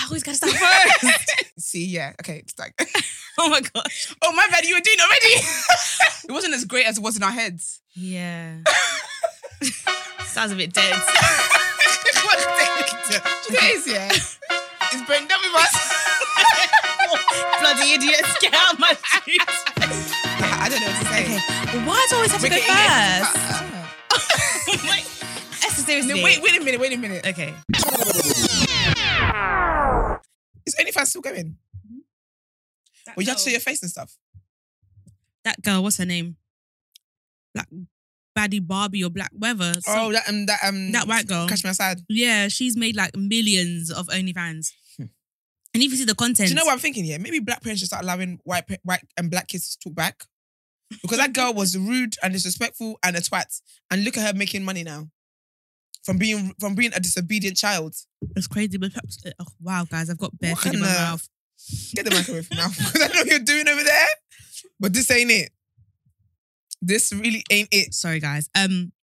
I always gotta start first. See, yeah. Okay, start. Oh my gosh. Oh, my bad. You were doing it already. It wasn't as great as it was in our heads. Yeah. Sounds a bit dead. What's dead? Today's, yeah. It's brain dead with us. Bloody idiots, get out of my street. I don't know what to say. Okay. Well, why do I always have to go first? Wait, Esther, seriously. No, wait a minute. Okay. Is OnlyFans still going? Well, you have to show your face and stuff. That girl, what's her name? Black Baddie Barbie or Black whatever. Oh, that white girl. Catch Me Outside. Yeah, she's made like millions of OnlyFans. And if you see the content. Do you know what I'm thinking? Yeah, maybe black parents should start allowing white and black kids to talk back. Because that girl was rude and disrespectful and a twat. And look at her making money now. From being a disobedient child. It's crazy, but wow, guys, I've got bare food in my mouth. Get the mic away from mouth. Because I know what you're doing over there. But this ain't it. This really ain't it. Sorry, guys. I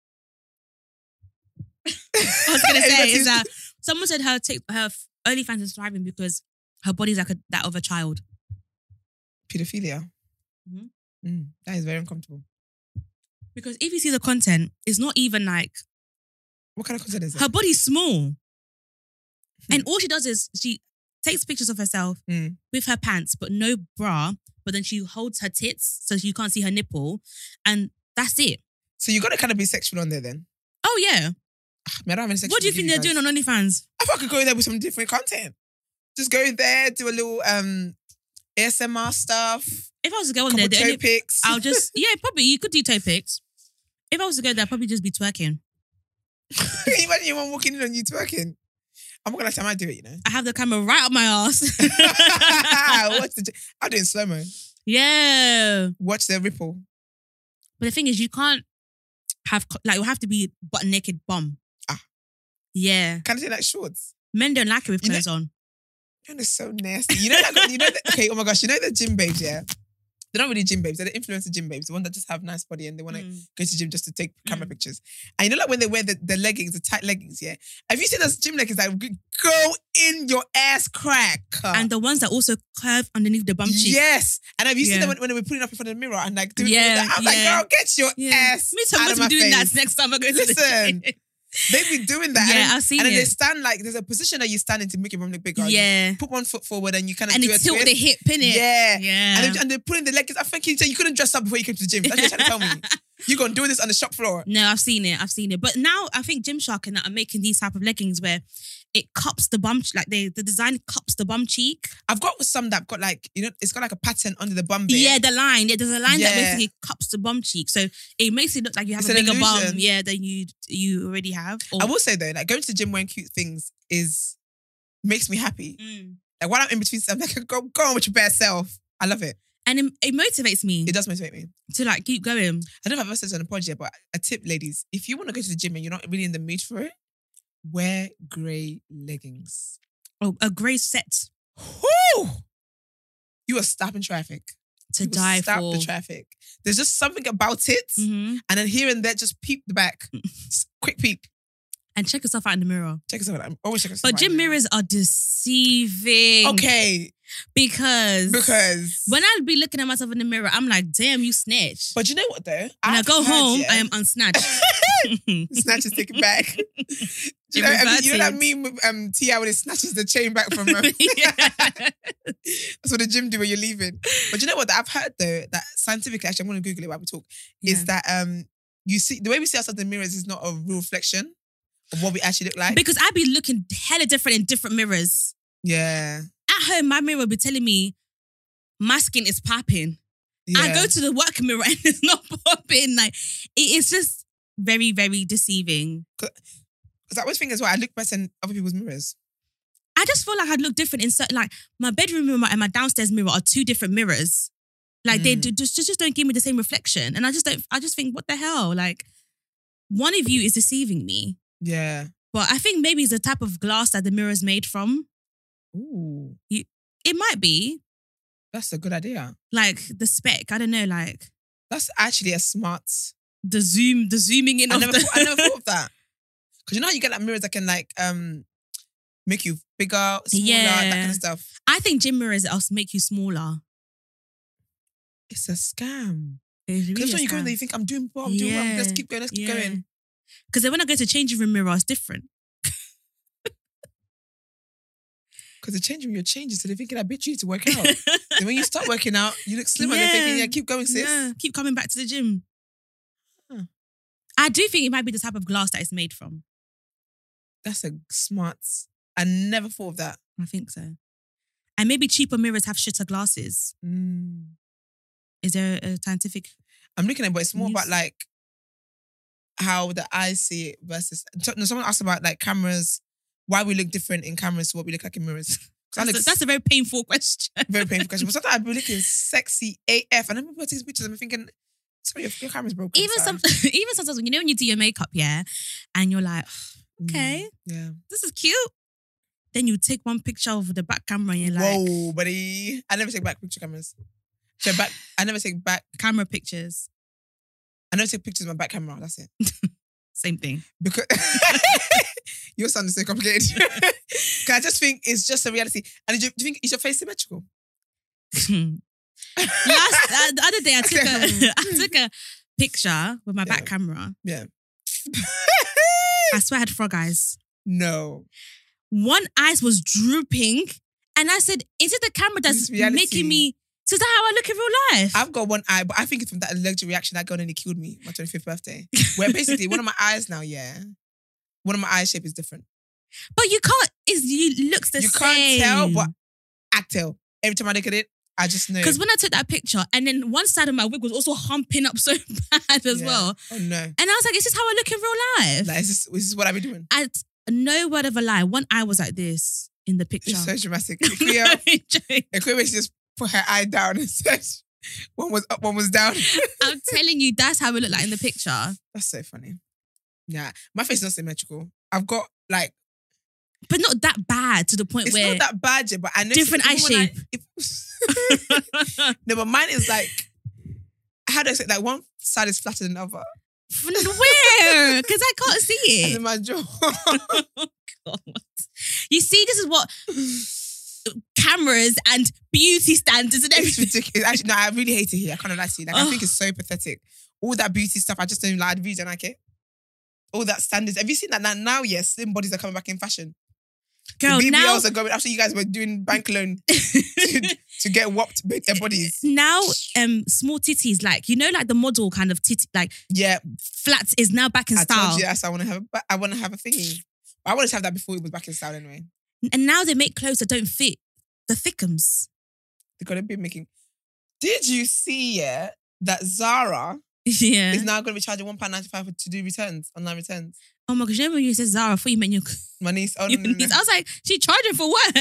was gonna say is that someone said her OnlyFans is thriving because her body's like that of a child. Pedophilia. Mm-hmm. That is very uncomfortable. Because if you see the content, it's not even like. What kind of content is it? Her body's small. And all she does is she takes pictures of herself with her pants, but no bra. But then she holds her tits so you can't see her nipple. And that's it. So you got to kind of be sexual on there then? Oh, yeah. I don't have any sexual. What do you think they're doing on OnlyFans? I thought I could go there with some different content. Just go there, do a little ASMR stuff. If I was to go on there, toe pics. I'll just, yeah, probably you could do toe pics. If I was to go there, I'd probably just be twerking. Can you imagine anyone walking in on you twerking? I'm not gonna say I might do it, you know. I have the camera right up my ass. I'll do it in slow-mo. Yeah. Watch the ripple. But the thing is, you can't have, like, you have to be butt naked bum. Yeah. Can I say like shorts? Men don't like it with clothes on. Man, it's so nasty. Okay, oh my gosh, you know the gym babes, yeah? They're not really gym babes. They're the influencer gym babes. The one that just have nice body and they want to go to gym just to take camera pictures. And you know like when they wear the leggings, the tight leggings, yeah? Have you seen those gym leggings that go in your ass crack? And the ones that also curve underneath the bum cheek. Yes. And have you seen them when they were putting up in front of the mirror and like doing all that? I'm like, girl, get your ass Me too, I'm out of going my to be doing face. that next time I go to the gym. They be doing that. Yeah, I've seen it. And then they stand like, there's a position that you stand in to make your bum look bigger. Yeah. You put one foot forward and you kind of and do a tilt twist. the hip, innit? Yeah. Yeah. And they're putting the leggings. I think you couldn't dress up before you came to the gym. That's what you're trying to tell me. You're going to do this on the shop floor. No, I've seen it. But now I think Gymshark and that are making these type of leggings where it cups the bum, like the design cups the bum cheek. I've got some that got like, you know, it's got like a pattern under the bum bit. Yeah, the line. Yeah, there's a line that basically cups the bum cheek. So it makes it look like you have a bigger bum, than you already have. I will say though, like going to the gym wearing cute things makes me happy. Like while I'm in between stuff, I'm like, go on with your bare self. I love it. And it motivates me. It does motivate me. To like keep going. I don't know if I've ever said this on a pod yet, but a tip, ladies, if you want to go to the gym and you're not really in the mood for it, wear grey leggings. Oh, a grey set. Whoo! You are stopping traffic. To die for. Stop the traffic. There's just something about it. And then here and there, just peep the back. Quick peep. And check yourself out in the mirror. Check yourself out. Always check yourself out. But gym mirrors are deceiving. Okay. Because when I be looking at myself in the mirror, I'm like, damn, you snatch. But you know what though? When I go home, I am unsnatched. Snatch is taken back. you know that meme with T.I. when he snatches the chain back from her? That's what the gym do when you're leaving. But you know what? I've heard though that scientifically, actually, I'm going to Google it while we talk, is that you see the way we see ourselves in the mirrors is not a real reflection of what we actually look like. Because I be looking hella different in different mirrors. Yeah. At home, my mirror be telling me my skin is popping. Yeah. I go to the work mirror and it's not popping. Like, it's just very, very deceiving. Because I always think as well, I look better in other people's mirrors. I just feel like I'd look different in certain, like my bedroom mirror and my downstairs mirror are two different mirrors. Like they just don't give me the same reflection. And I just think, what the hell? Like, one of you is deceiving me. Yeah. But I think maybe it's the type of glass that the mirror's made from. Ooh. It might be. That's a good idea. Like the spec, I don't know, like. That's actually a smart. The zooming in. I never thought of that. Because you know how you get like mirrors that can like make you bigger, smaller, that kind of stuff. I think gym mirrors also make you smaller. It's a scam. It's really Because when you go in there, you think, I'm doing well, let's keep going, going. Because then when I go to changing room mirror, it's different. Because the changing room, you're changing, so they're thinking, I bet you need to work out. Then when you start working out, you look slimmer, and they're thinking, keep going, sis. Yeah, keep coming back to the gym. Huh. I do think it might be the type of glass that it's made from. That's a smart... I never thought of that. I think so. And maybe cheaper mirrors have shitter glasses. Is there a scientific... I'm looking at it, but it's more about like how the eyes see it versus... Someone asked about like cameras, why we look different in cameras to what we look like in mirrors. That's a very painful question. Very painful question. But sometimes I'd be looking sexy AF and then people take pictures and I'm thinking, sorry, your camera's broken. Even sometimes when you do your makeup, and you're like, okay, this is cute. Then you take one picture of the back camera and you're like... Whoa, buddy. I never take back picture cameras. I never take back... Camera pictures. I never take pictures of my back camera. That's it. Same thing. Because... Your sound is so complicated. Because I just think it's just a reality. And do you think, is your face symmetrical? The other day, I took a picture with my back camera. Yeah. I swear I had frog eyes. No. One eye was drooping, and I said, "Is it the camera that's making me?" So is that how I look in real life? I've got one eye, but I think it's from that allergic reaction that girl nearly killed me my 25th birthday. Where basically one of my eyes now, one of my eye shape is different. But you can't. It looks the same. You can't tell, but I tell. Every time I look at it, I just know. Because when I took that picture, and then one side of my wig was also humping up so bad as well. Oh no! And I was like, "Is this how I look in real life? Like, this is what I be doing." No word of a lie. One eye was like this in the picture. It's so dramatic. Ikuya just put her eye down and said, one was up, one was down. I'm telling you, that's how it looked like in the picture. That's so funny. Yeah, my face is not symmetrical. I've got like... But not that bad to the point where... It's not that bad, but I know... Different eye shape. No, but mine is like... How do I say? Like one side is flatter than the other. Where? Because I can't see it. And in my jaw. Oh, God. You see, this is what cameras and beauty standards and everything. It's ridiculous. Actually, no, I really hate it here. I can't lie to you. Like, I think it's so pathetic. All that beauty stuff, I just don't like. I really don't like it. All that standards. Have you seen that now? Yes, slim bodies are coming back in fashion. Girl, the BBLs now are going after you guys were doing bank loan to get whopped bodies. Now, small titties, like like the model kind of titty, like flats is now back in style. I told you, yes, I want to have a thingy. I wanted to have that before it was back in style anyway. And now they make clothes that don't fit the thickums. They're gonna be making. Did you see that Zara? Is now going to be charging £1.95 to do returns, online returns. Oh my gosh, you know when you said Zara, I thought you meant your niece. Oh, your niece. I was like, she's charging for what?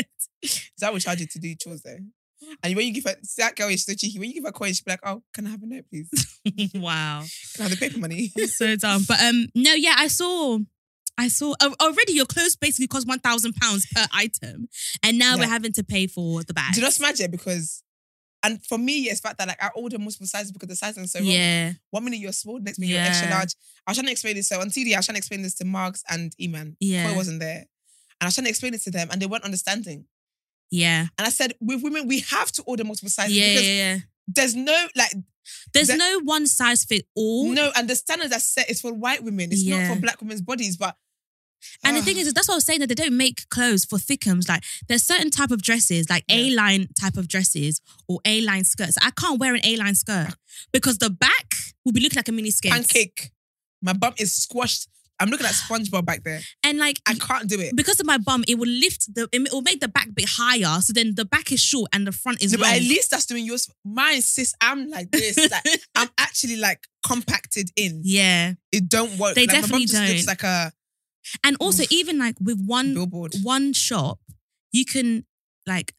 Zara will charge you to do chores though. And when you give her, that girl is so cheeky. When you give her coins, she'll be like, oh, can I have a note, please? Wow. Can I have the paper money? So dumb. But no, yeah, I saw already your clothes basically cost £1,000 per item. And now we're having to pay for the bag. Do you not smash it? Because... And for me, it's the fact that like I order multiple sizes because the sizing is so wrong. Yeah. 1 minute you're small, next minute you're extra large. I was trying to explain this. So on TD, I was trying to explain this to Marks and Eman. Yeah. Koi wasn't there. And I was trying to explain it to them and they weren't understanding. Yeah. And I said, with women, we have to order multiple sizes. Yeah. There's no like... There's no one size fit all. No, and the standard that's set is for white women. It's not for black women's bodies, but... And the thing is, that's what I was saying, that they don't make clothes for thickums. Like, there's certain type of dresses, like A-line type of dresses or A-line skirts. I can't wear an A-line skirt because the back will be looking like a mini skirt. Pancake. My bum is squashed. I'm looking at SpongeBob back there. And like... I can't do it. Because of my bum, it will it will make the back a bit higher. So then the back is short and the front is long. But at least that's doing yours. Mine, sis, I'm like this. Like, I'm actually like compacted in. Yeah. It don't work. They like, definitely my bum just looks like a... And also, even like with one shop, you can like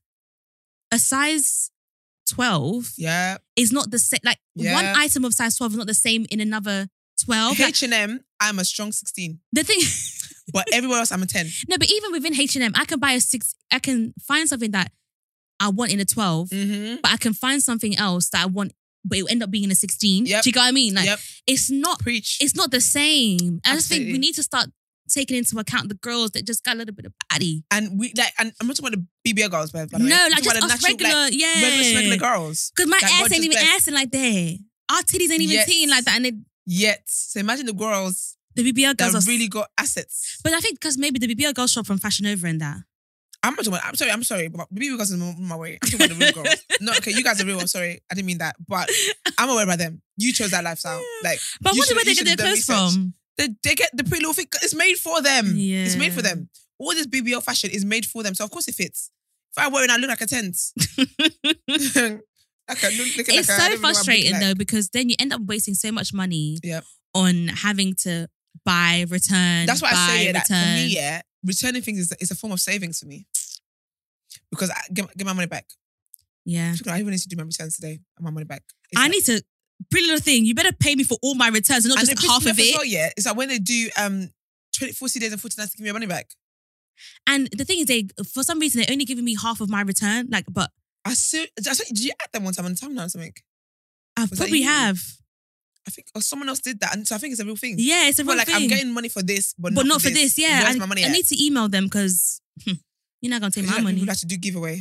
a size 12 is not the same. Like one item of size 12 is not the same in another 12. H&M, I'm a strong 16. The thing, but everywhere else I'm a 10. No, but even within H&M, I can buy a 6. I can find something that I want in a 12, but I can find something else that I want, but it will end up being in a 16. Yep. Do you get what I mean? Like it's not. Preach. It's not the same. I just think we need to start taking into account the girls that just got a little bit of body. And and I'm not talking about the BBL girls, by the way. No, like just us regular, regular girls. Because my ass ain't even assing like that. Our titties ain't even teeing like that. And so imagine the girls. The BBL girls that really got assets. But I think because maybe the BBL girls shop from Fashion Nova and that. I'm sorry, but the BBL girls is my way. I'm talking about the real girls. No, okay, you guys are real. I'm sorry, I didn't mean that. But I'm aware about them. You chose that lifestyle. Like, but I wonder where they get their clothes from. They get the pretty little thing. It's made for them. Yeah. It's made for them. All this BBL fashion is made for them. So of course it fits. If I wear it, I look like a tent. It's so frustrating though, because then you end up wasting so much money on having to buy, return. That's why I say that for me, returning things is a form of savings for me. Because I get my money back. Yeah. I even need to do my returns today and my money back. I need to, pretty little thing, you better pay me for all my returns and not just half of it. Well, it's like when they do 40 days and 40 nights to give me my money back. And the thing is, for some reason, they're only giving me half of my return. Like, but did you add them one time on the timeline or something? I probably have. I think someone else did that, and so I think it's a real thing. Yeah, it's a real thing. I'm getting money for this, but not for this. Yeah, where's my money I need to email them because you're not gonna take my money. You have to do giveaway.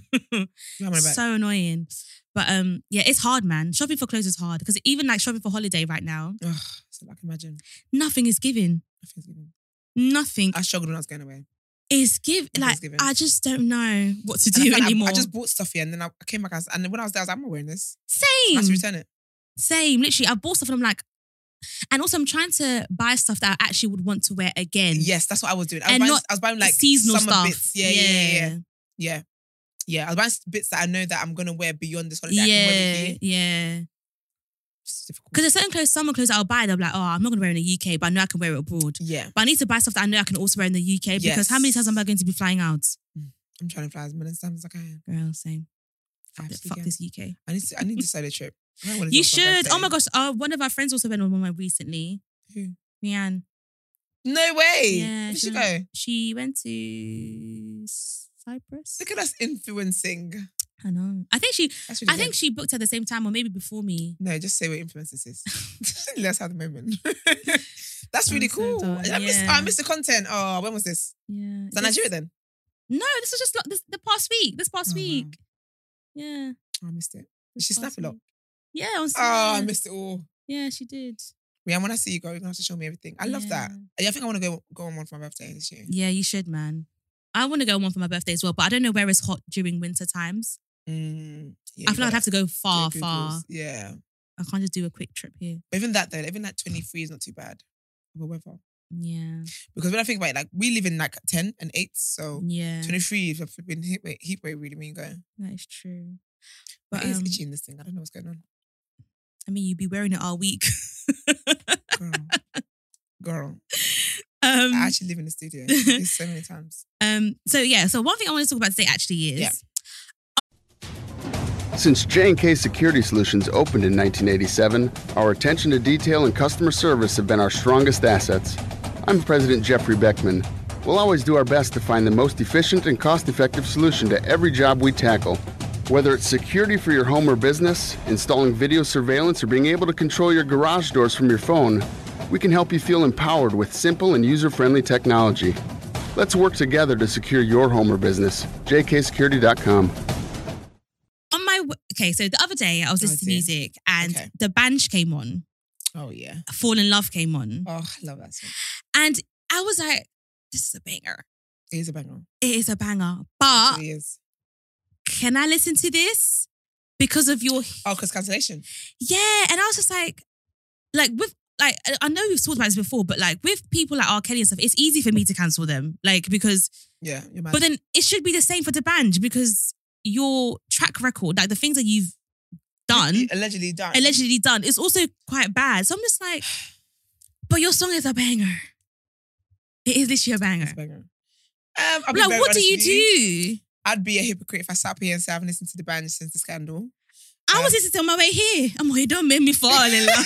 So annoying. But it's hard, man. Shopping for clothes is hard because even like shopping for holiday right now, so I can imagine nothing is given. Nothing's given. Nothing. I struggled when I was going away. It's I just don't know what to do anymore. I just bought stuff here and then I came back and then when I was there, I was like, I'm not wearing this. Same. I have to return it. Same. Literally, I bought stuff and I'm like, and also I'm trying to buy stuff that I actually would want to wear again. Yes, that's what I was doing. I was buying like seasonal summer stuff. Bits. Yeah. I was buying bits that I know that I'm going to wear beyond this holiday. Yeah. Because there's certain clothes, summer clothes that I'll buy, they'll be like, I'm not going to wear it in the UK, but I know I can wear it abroad. Yeah. But I need to buy stuff that I know I can also wear in the UK because how many times am I going to be flying out? I'm trying to fly as many times as I can. Girl, same. Fuck this UK. I need to solo trip. You should. Oh my gosh. One of our friends also went on one recently. Who? Rianne. No way. Yeah. Where did she go? She went to Cyprus. Look at us influencing. I know. I think she booked at the same time or maybe before me. No, just say what influence this is. Let's have the moment. That's really cool. I missed the content. Oh, when was this? Yeah. Is that Nigeria then? No, this was just the past week. This past week. Wow. Yeah. I missed it. Did she snap a lot? Yeah. I missed it all. Yeah, she did. Yeah, when I see you go, you're going to have to show me everything. I love that. I think I want to go on one for my birthday this year. Yeah, you should, man. I want to go on one for my birthday as well, but I don't know where it's hot during winter times. I feel like I'd have to go far. Yeah. I can't just do a quick trip here. But even that 23 is not too bad of a weather. Yeah. Because when I think about it, like we live in like 10 and 8, so 23 is a flipping heat wave really when you go. That is true. But it is itchy in this thing. I don't know what's going on. I mean, you'd be wearing it all week. Girl. I actually live in the studio. It's so many times. So one thing I want to talk about today actually is... Since J&K Security Solutions opened in 1987, our attention to detail and customer service have been our strongest assets. I'm President Jeffrey Beckman. We'll always do our best to find the most efficient and cost-effective solution to every job we tackle. Whether it's security for your home or business, installing video surveillance, or being able to control your garage doors from your phone, we can help you feel empowered with simple and user-friendly technology. Let's work together to secure your home or business. jksecurity.com. So the other day I was listening to music and the Banj came on. Oh yeah. Fall in Love came on. Oh, I love that song. And I was like, this is a banger. It is a banger. It is a banger. But it is. Can I listen to this because of your... Oh, because cancellation. Yeah. And I was just like with... Like, I know we've talked about this before, but like with people like R. Kelly and stuff, it's easy for me to cancel them. Like, because... Yeah, you're mad. But then it should be the same for the Banj because your track record, like the things that you've done... Allegedly done, is also quite bad. So I'm just like, but your song is a banger. It is literally a banger. It's a banger. Like, what do you do? I'd be a hypocrite if I sat up here and say I haven't listened to the Banj since the scandal. I was listening to on my way here. I'm like, you don't make me fall in love.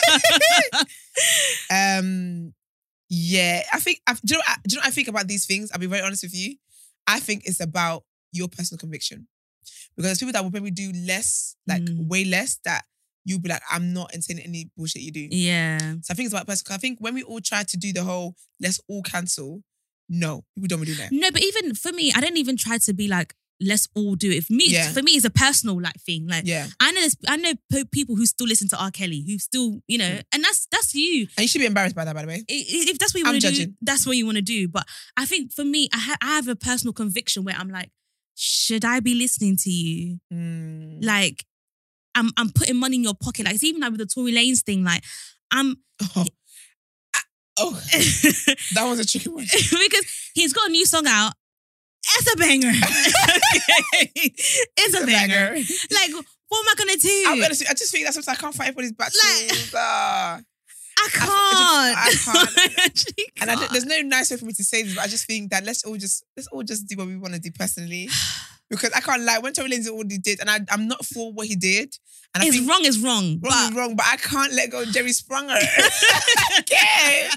Yeah, I think, do you know what I think about these things? I'll be very honest with you. I think it's about your personal conviction. Because there's people that will probably do less, like way less, that you'll be like, I'm not entertaining any bullshit you do. Yeah. So I think it's about personal. I think when we all try to do the whole, let's all cancel, no, people don't do that. No, but even for me, I don't even try to be like, let's all do it. For me, it's a personal like thing. Like, I know people who still listen to R. Kelly, who still, you know, and that's you. And you should be embarrassed by that, by the way. If that's what you want to do, that's what you want to do. But I think for me, I have a personal conviction where I'm like, should I be listening to you? Like, I'm putting money in your pocket. Like, it's even like with the Tory Lanez thing. Like, that was a tricky one. Because he's got a new song out. It's a banger. It's a banger. Like, what am I gonna do? I just think that sometimes I can't fight for these battles. I can't. I can't. And there's no nice way for me to say this, but I just think that let's all just do what we want to do personally. Because I can't lie, when Tory Lanez did what he did, and I'm not for what he did. And it's wrong is wrong. Wrong is wrong, but I can't let go of Jerry Sprunger. I can't.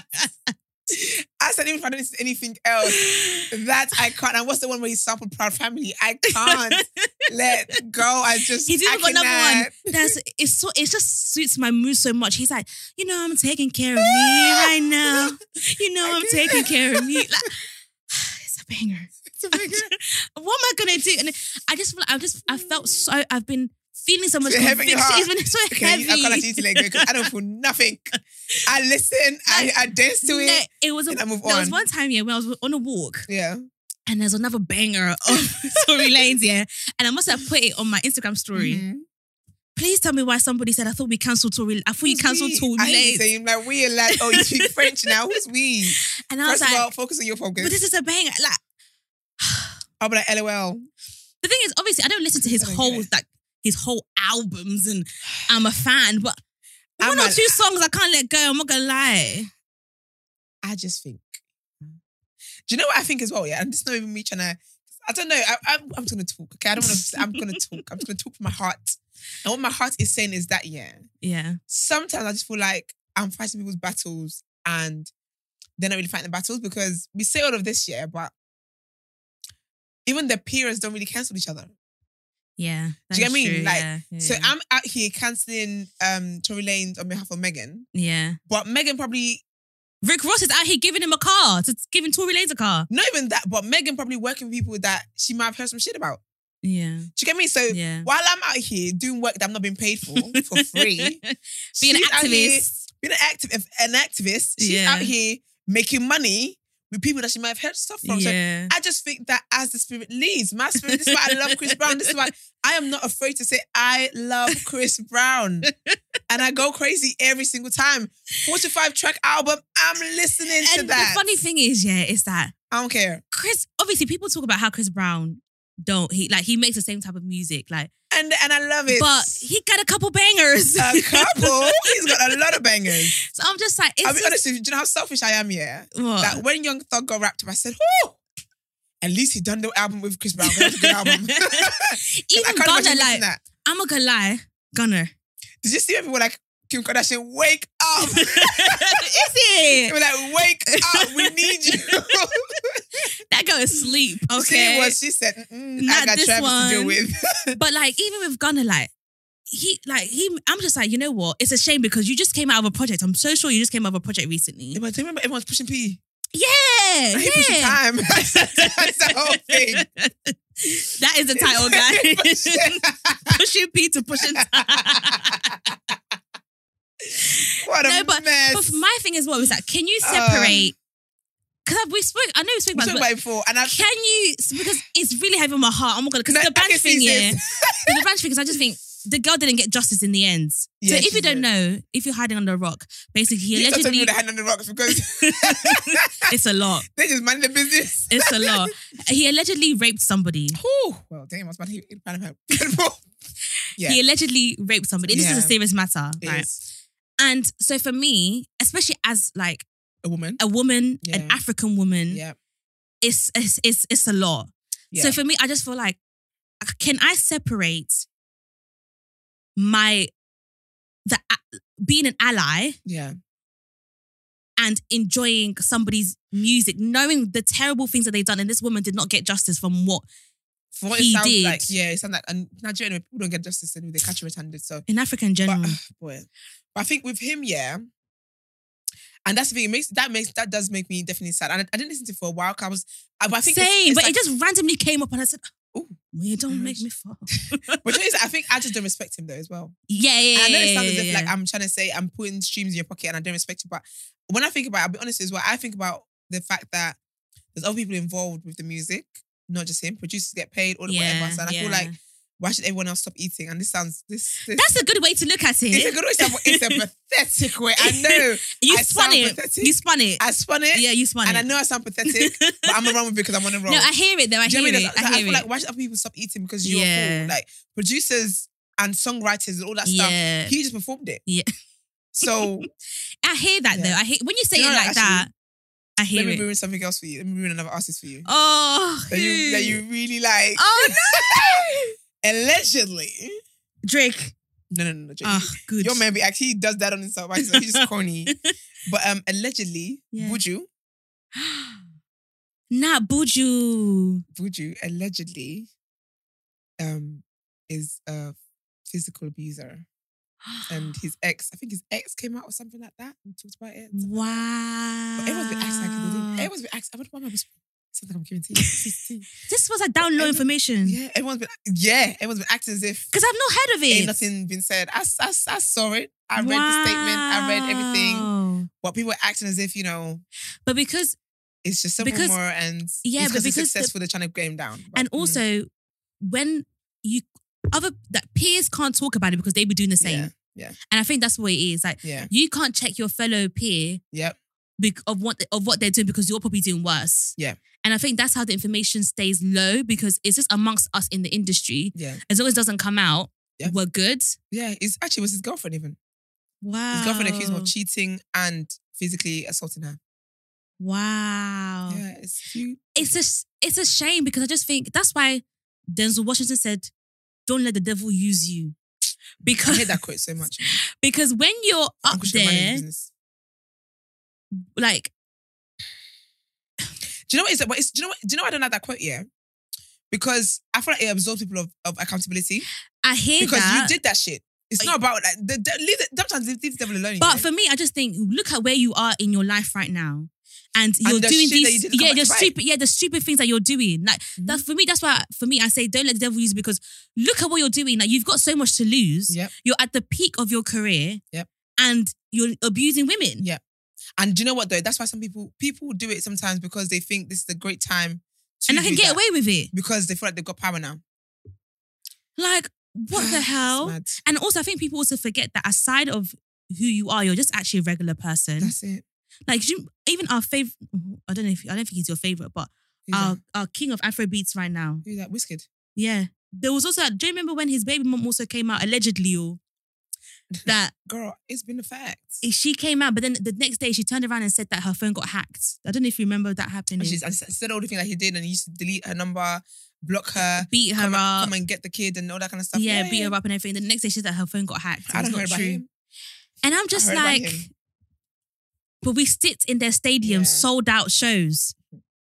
I said, even if I don't listen to anything else, that I can't. And what's the one where he sampled Proud Family? I can't let go. He's even got another one. It just suits my mood so much. He's like, you know, I'm taking care of me right now. You know, I'm taking care of me. Like, it's a banger. It's a banger. What am I gonna do? And I felt so. I've been feeling so much conviction. It's been so heavy. I can't let you to let go because I don't feel nothing. I listen, I dance to it. There was one time, when I was on a walk. Yeah. And there's another banger of Tory Lanez, and I must have put it on my Instagram story. Mm-hmm. Please tell me why somebody said, I thought you cancelled Tory Lanez. I hate saying, like, we are like, oh, you speak French now? Who's we? And I was like, first of all, focus on your focus. But this is a banger. Like, I'll be like, LOL. The thing is, obviously, I don't listen to his whole albums, and I'm a fan, but one or two songs I can't let go. I'm not gonna lie. I just think. Do you know what I think as well? Yeah, and this is not even me trying to. I don't know. I'm just gonna talk. Okay, I don't want to. I'm gonna talk. I'm just gonna talk from my heart. And what my heart is saying is that sometimes I just feel like I'm fighting people's battles, and they're not really fighting the battles, because we say all of this, but even their peers don't really cancel each other. Yeah. Do you get what I mean? True. Like, so I'm out here cancelling Tory Lanez on behalf of Megan. Yeah. But Megan probably... Rick Ross is out here giving him a car, giving Tory Lanez a car. Not even that, but Megan probably working with people that she might have heard some shit about. Yeah. Do you get me? So while I'm out here doing work that I'm not being paid for free, being an activist, she's out here making money with people that she might have heard stuff from. Yeah. So I just think that as the spirit leads, my spirit, this is why I love Chris Brown. This is why I am not afraid to say I love Chris Brown. And I go crazy every single time. 45-track album, I'm listening to that. The funny thing is, is that I don't care. Obviously people talk about how Chris Brown he makes the same type of music. Like, and I love it. But he got a couple bangers. A couple? He's got a lot of bangers. So I'm just like... I'll be honest with you, do you know how selfish I am, What? That when Young Thug got wrapped up, I said, oh, at least he done the album with Chris Brown. That was a good album. Even Gunner, like, I'm not gonna lie, Gunner. Did you see everyone like, Kim Kardashian, wake up. Is it? They were like, wake up, we need you. That girl is asleep, okay? See what she said, I got Travis to deal with. But like, even with Gunner, I'm just like, you know what? It's a shame because you just came out of a project. I'm so sure you just came out of a project recently. Yeah, but do you remember everyone's pushing P? Yeah. I hate pushing time. That's the whole thing. That is the title, guys. Pushing P to pushing time. What a mess. But my thing is, what was that? Can you separate? Because I know we spoke about it before. Can you? Because it's really heavy on my heart. I'm not gonna. Because the Branch thing, the Branch thing. Because I just think the girl didn't get justice in the end. Yeah, so if you don't know, if you're hiding under a rock, basically he allegedly hiding under rocks because it's a lot. They just mind their business. It's a lot. He allegedly raped somebody. Ooh, well, damn, I was about to He allegedly raped somebody. This is a serious matter, right? And so for me, especially as like a woman, an African woman, it's a lot. Yeah. So for me, I just feel like, can I separate being an ally, and enjoying somebody's music, knowing the terrible things that they've done, and this woman did not get justice from For what it sounds like, it sounds like Nigerian people don't get justice anyway. They catch you red-handed. So in Africa in general, but I think with him, and that's the thing. That does make me definitely sad. And I didn't listen to it for a while. I think same, it's but like, it just randomly came up, and I said, "Oh, you don't make me fall." But I think I just don't respect him though as well. Yeah. I know it sounds as if like I'm trying to say I'm putting streams in your pocket and I don't respect you, but when I think about it, I'll be honest as well. I think about the fact that there's other people involved with the music. Not just him, producers get paid, all the whatever. So I feel like, why should everyone else stop eating? And this that's a good way to look at it. It's a good way to it's a pathetic way. I know. You spun it. You spun it. I spun it. Yeah, you spun and it. And I know I sound pathetic, but I'm gonna run with it because I'm on the roll. No, I hear it though. I hear it. I feel like, why should other people stop eating because you're full? Like producers and songwriters and all that stuff. He just performed it. Yeah. So I hear that though. I hear when you say it like that. I hear it. Let me ruin something else for you. Let me ruin another artist for you. Oh. That you really like. Oh no. Allegedly. Drake. No. Drake. Oh, good. Your man he does that on himself. Right? So he's just corny. But allegedly, Buju. Not Buju. Buju allegedly is a physical abuser. And his ex came out or something like that and talked about it. Wow. But everyone's been acting like I was something I'm giving to you. This was a download information. Yeah, everyone's been acting as if because I've not heard of it. Ain't nothing been said. I saw it. I read the statement. I read everything. But people are acting as if But because it's just some more and because he's successful, they're trying to get him down. But, and also when peers can't talk about it because they be doing the same. Yeah. And I think that's what it is. Like you can't check your fellow peer of what they're doing because you're probably doing worse. Yeah. And I think that's how the information stays low because it's just amongst us in the industry. Yeah. As long as it doesn't come out, we're good. Yeah. It was his girlfriend even. Wow. His girlfriend accused him of cheating and physically assaulting her. Wow. Yeah. It's a shame because I just think that's why Denzel Washington said, "Don't let the devil use you." Because I hate that quote so much. Because when you're up there, like, do you know what it is? Do you know why I don't like that quote? Yeah, because I feel like it absorbs people of accountability. I hear because that you did that shit. It's not about like sometimes leave the devil alone. But for me, I just think look at where you are in your life right now. And you're doing these, the stupid things that you're doing. Like that's for me. That's why for me, I say don't let the devil use you because look at what you're doing. Like you've got so much to lose. Yep. You're at the peak of your career. Yep. And you're abusing women. Yeah. And do you know what though? That's why some people do it sometimes because they think this is a great time. And I can get away with it because they feel like they've got power now. Like what the hell? And also, I think people also forget that aside of who you are, you're just actually a regular person. That's it. Like even our favorite, I don't think he's your favorite, but our king of Afrobeats right now. Who's that? Wizkid. Yeah, there was also. Do you remember when his baby mom also came out allegedly? Or that girl, it's been a fact. She came out, but then the next day she turned around and said that her phone got hacked. I don't know if you remember that happening. And she said all the things that he did, and he used to delete her number, block her, beat her up, come and get the kid, and all that kind of stuff. Yeah, beat her up and everything. The next day she said that her phone got hacked. I don't know about him. And I'm just like. But we sit in their stadiums, sold out shows.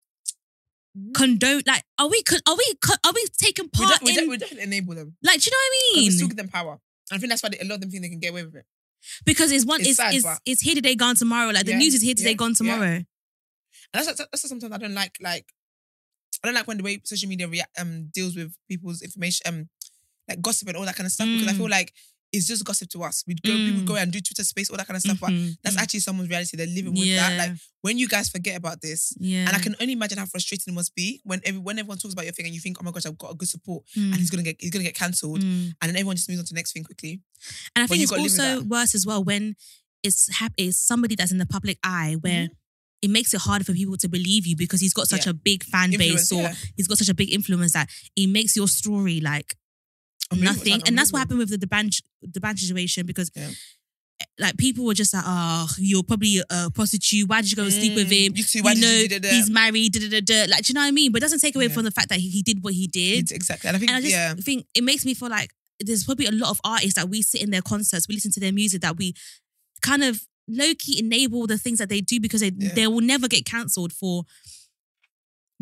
Condone, like, are we taking part in? We don't enable them. Like, do you know what I mean? We still give them power. I think that's why a lot of them think they can get away with it. Because it's here today, gone tomorrow. Like the news is here today, gone tomorrow. And that's sometimes I don't like. Like, I don't like when the way social media deals with people's information, like gossip and all that kind of stuff. Because I feel like. It's just gossip to us. People go and do Twitter space, all that kind of stuff. But that's actually someone's reality. They're living with that. Like when you guys forget about this, and I can only imagine how frustrating it must be when everyone talks about your thing and you think, oh my gosh, I've got a good support, and he's gonna get cancelled, and then everyone just moves on to the next thing quickly. And I think it's also worse as well when it's somebody that's in the public eye where. It makes it harder for people to believe you because he's got such a big fan base or he's got such a big influence that it makes your story like nothing. And that's what happened with the band situation because like people were just like, oh, you're probably a prostitute. Why did you go and sleep with him? You too, why did you do he's married. Like, do you know what I mean? But it doesn't take away from the fact that he did what he did. Exactly. And I just think it makes me feel like there's probably a lot of artists that we sit in their concerts, we listen to their music that we kind of low-key enable the things that they do because they will never get cancelled for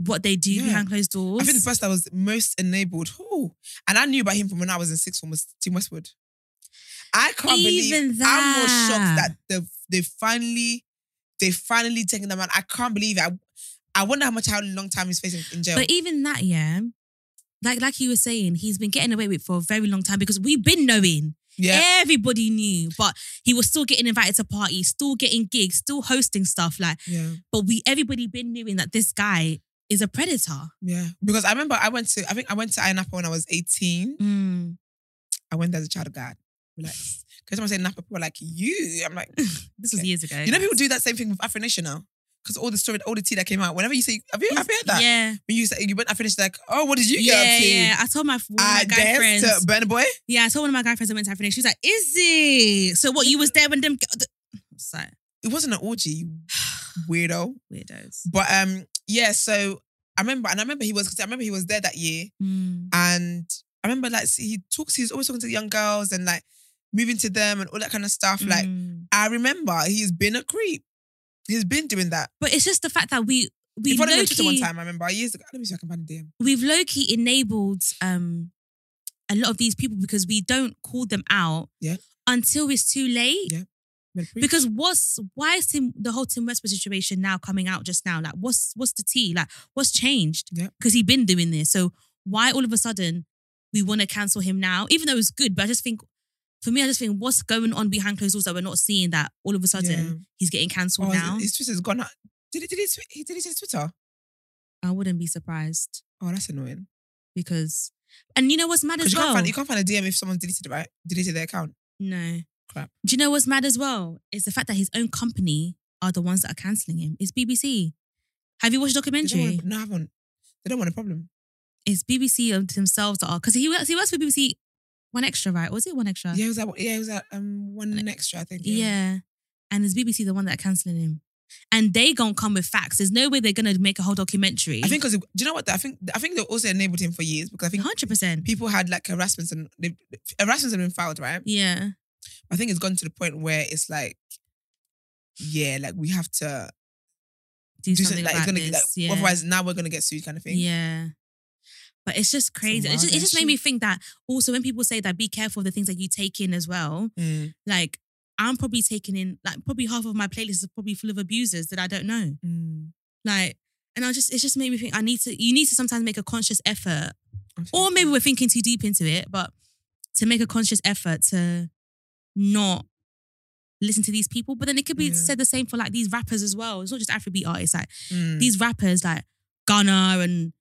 what they do behind closed doors. I think the person that was most enabled, and I knew about him from when I was in sixth form, was Tim Westwood. I can't believe that. I'm more shocked that they finally taken the man. I can't believe it. I wonder how long time he's facing in jail. But even that, like you were saying, he's been getting away with it for a very long time because we've been knowing. Yeah. Everybody knew, but he was still getting invited to parties, still getting gigs, still hosting stuff. But everybody been knowing that this guy is a predator. Yeah. Because I remember I went to Ayia Napa when I was 18. I went there as a child of God. Relax. Because when I say Napa, people are like, you. I'm like, this was years ago. You know, people do that same thing with Afro Nation now. Because all the tea that came out, whenever you say, have you heard that? Yeah. When you say you went, I finished like, oh, what did you get up to? Yeah. I told one of my guy friends. To Burna Boy? Yeah, I told one of my guy friends that went to Afro Nation. She was like, is it? So what, you was there when them... Like, it wasn't an orgy, you weirdo. Weirdos. But so I remember he was there that year. And I remember like he's always talking to the young girls and like moving to them and all that kind of stuff. Like I remember he's been a creep. He's been doing that. But it's just the fact that we followed him on Twitter one time, I remember years ago. Let me see if I can find a DM. We've low-key enabled a lot of these people because we don't call them out until it's too late. Yeah. Because why is the whole Tim Westwood situation now coming out just now? Like what's the tea? Like what's changed? Yeah. Because he's been doing this. So why all of a sudden we want to cancel him now? Even though it's good, but I just think what's going on behind closed doors that we're not seeing, that all of a sudden he's getting cancelled now. His Twitter's gone out. Did he say Twitter? I wouldn't be surprised. Oh, that's annoying. Because, and you know what's mad as well? You can't find a DM if someone's deleted it, right? Deleted their account. No. Crap. Do you know what's mad as well? It's the fact that his own company are the ones that are cancelling him. It's BBC. Have you watched the documentary? No, I haven't. They don't want a problem. It's BBC themselves that are, because he works for BBC One Extra, right? Was it One Extra? Yeah, it was at One Extra, I think. Yeah. And it's BBC the one that are cancelling him. And they gonna come with facts. There's no way they're gonna make a whole documentary. I think because, do you know what? I think they also enabled him for years because I think 100%. people had like harassments and harassments have been filed, right? Yeah. I think it's gone to the point where it's like, like we have to do something like this. Otherwise, now we're gonna get sued, kind of thing. Yeah. But it's just crazy. It just made me think that also when people say that be careful of the things that you take in as well, like I'm probably taking in, like probably half of my playlist is probably full of abusers that I don't know. Like, and it just made me think you need to sometimes make a conscious effort, or maybe we're thinking too deep into it, but to make a conscious effort to not listen to these people. But then it could be said the same for like these rappers as well. It's not just Afrobeat artists, like these rappers like Gunna and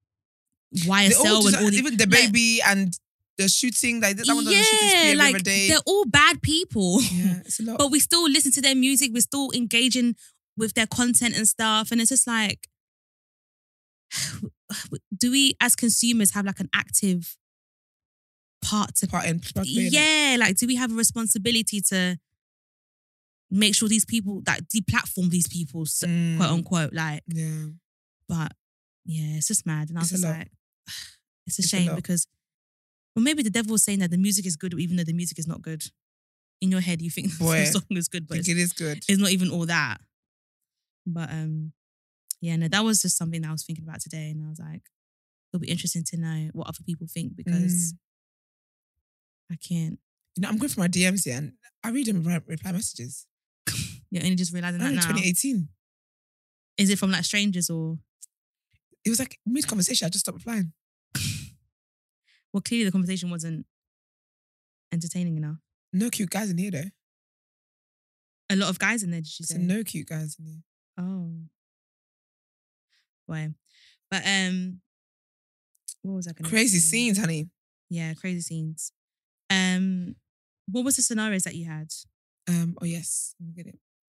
YSL and all even the baby and the shooting, like that one doesn't shoot like every day. They're all bad people. Yeah, it's a lot. But we still listen to their music, we're still engaging with their content and stuff. And it's just like, do we as consumers have like an active part in like do we have a responsibility to make sure these people that deplatform these people, quote unquote, like but it's just mad. And I was just like, it's a shame because, well, maybe the devil was saying that the music is good even though the music is not good. In your head you think the song is good, but it is good. It's not even all that. But that was just something that I was thinking about today, and I was like, it'll be interesting to know what other people think because I can't. You know, I'm going for my DMs here and I read them reply messages. You're only just realising that now? 2018. Is it from like strangers or? It was like mid-conversation, I just stopped replying. Well, clearly the conversation wasn't entertaining enough. No cute guys in here though. A lot of guys in there, did you say? No cute guys in here. Oh. Boy. But what was I going to say? Crazy scenes, honey. Yeah, crazy scenes. What was the scenarios that you had? Oh yes, let me get it.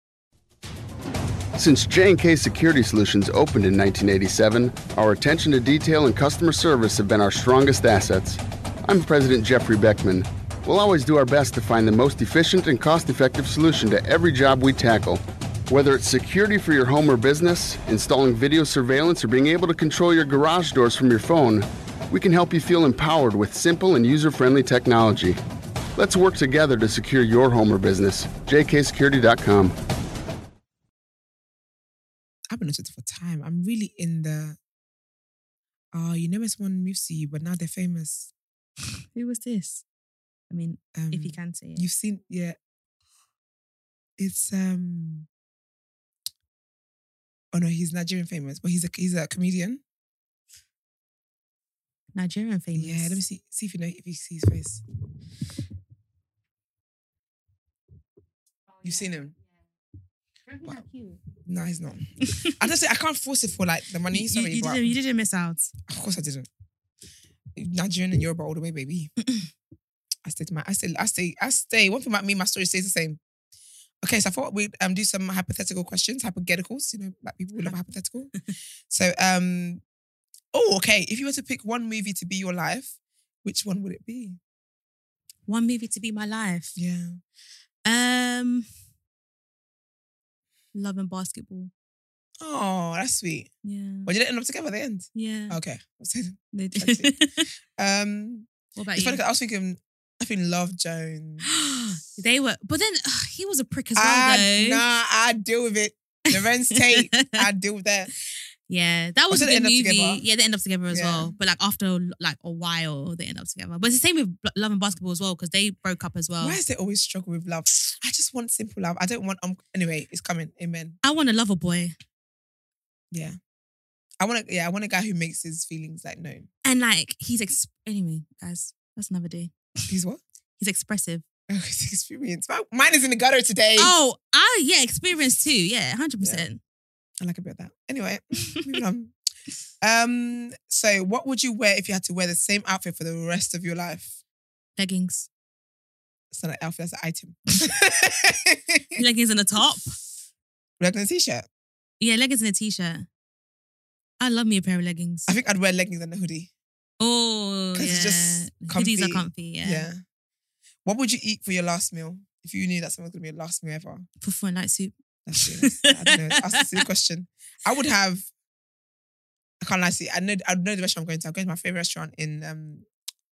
Since J&K Security Solutions opened in 1987, our attention to detail and customer service have been our strongest assets. I'm President Jeffrey Beckman. We'll always do our best to find the most efficient and cost-effective solution to every job we tackle. Whether it's security for your home or business, installing video surveillance, or being able to control your garage doors from your phone, we can help you feel empowered with simple and user-friendly technology. Let's work together to secure your home or business. jksecurity.com. I've been on Twitter for time. I'm really in the Oh, you know when someone moves to you, but now they're famous. Who was this? I mean, if you can say it. You've seen, yeah. It's oh no, he's Nigerian famous, but he's a comedian. Nigerian famous. Yeah, let me see if you see his face. You've seen him? Wow. Cute. No, he's not. I just say I can't force it for like the money. Sorry, you didn't miss out. Of course I didn't. Nigerian and Yoruba all the way, baby. I stay. One thing about me, my story stays the same. Okay, so I thought we'd do some hypothetical questions, hypotheticals. You know, like people love hypothetical. So, okay. If you were to pick one movie to be your life, which one would it be? One movie to be my life. Yeah. Love and Basketball. Oh, that's sweet. Yeah. Well, did they end up together at the end? Yeah. Okay. They did. What about it's you? funny 'cause I think Love Jones. They were, but then he was a prick as well, though. Nah, I deal with it. Lorenz Tate, I deal with that. Yeah, that was a good movie. Together? Yeah, they end up together as well. But like after like a while, they end up together. But it's the same with Love and Basketball as well because they broke up as well. Why is they always struggle with love? I just want simple love. I don't want. Anyway, it's coming. Amen. I want a lover boy. Yeah, I want a guy who makes his feelings like known. And like anyway, guys, that's another day. He's what? He's expressive. Oh, his experience. Mine is in the gutter today. Oh, yeah, experience too. Yeah, 100%. I like a bit of that. Anyway, moving on. So what would you wear if you had to wear the same outfit for the rest of your life? Leggings. It's not an outfit, that's an item. Leggings and a top. Leggings and a t-shirt. Yeah, leggings and a t-shirt. I love me a pair of leggings. I think I'd wear leggings and a hoodie. Oh, yeah. It's just comfy. Hoodies are comfy, yeah. What would you eat for your last meal? If you knew that someone was going to be your last meal ever. Fufu and light soup. That's true. I don't know. Ask a silly question. I would have, I can't lie to you. I know the restaurant I'm going to. I'm going to my favorite restaurant in,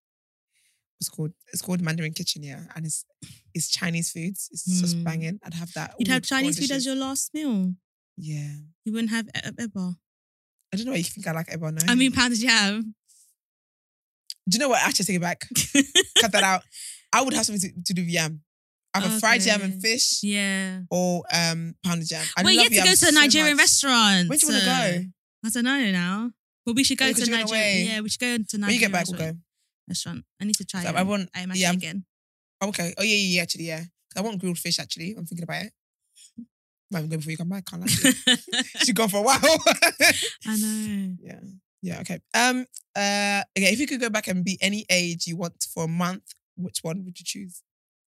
it's called Mandarin Kitchen, yeah. And it's Chinese foods. It's just banging. I'd have that. You'd have Chinese food as your last meal? Yeah. You wouldn't have eba? I don't know what you think I like eba, no. How many pounds did you have? Do you know what? Actually, take it back. Cut that out. I would have something to do with yam. Either fried yam and fish. Yeah. Or pounded yam. Well, you have to go to a Nigerian restaurant. When do you want to go? I don't know now. But we should go to Nigeria. Yeah, we should go to Nigeria. When you get back, we'll go. Restaurant. I need to try it. I want again. Oh, okay. Oh, yeah, actually, yeah. I want grilled fish, actually. I'm thinking about it. Might even go before you come back. Can't lie. She's gone for a while. I know. Yeah, okay. Okay, if you could go back and be any age you want for a month, which one would you choose?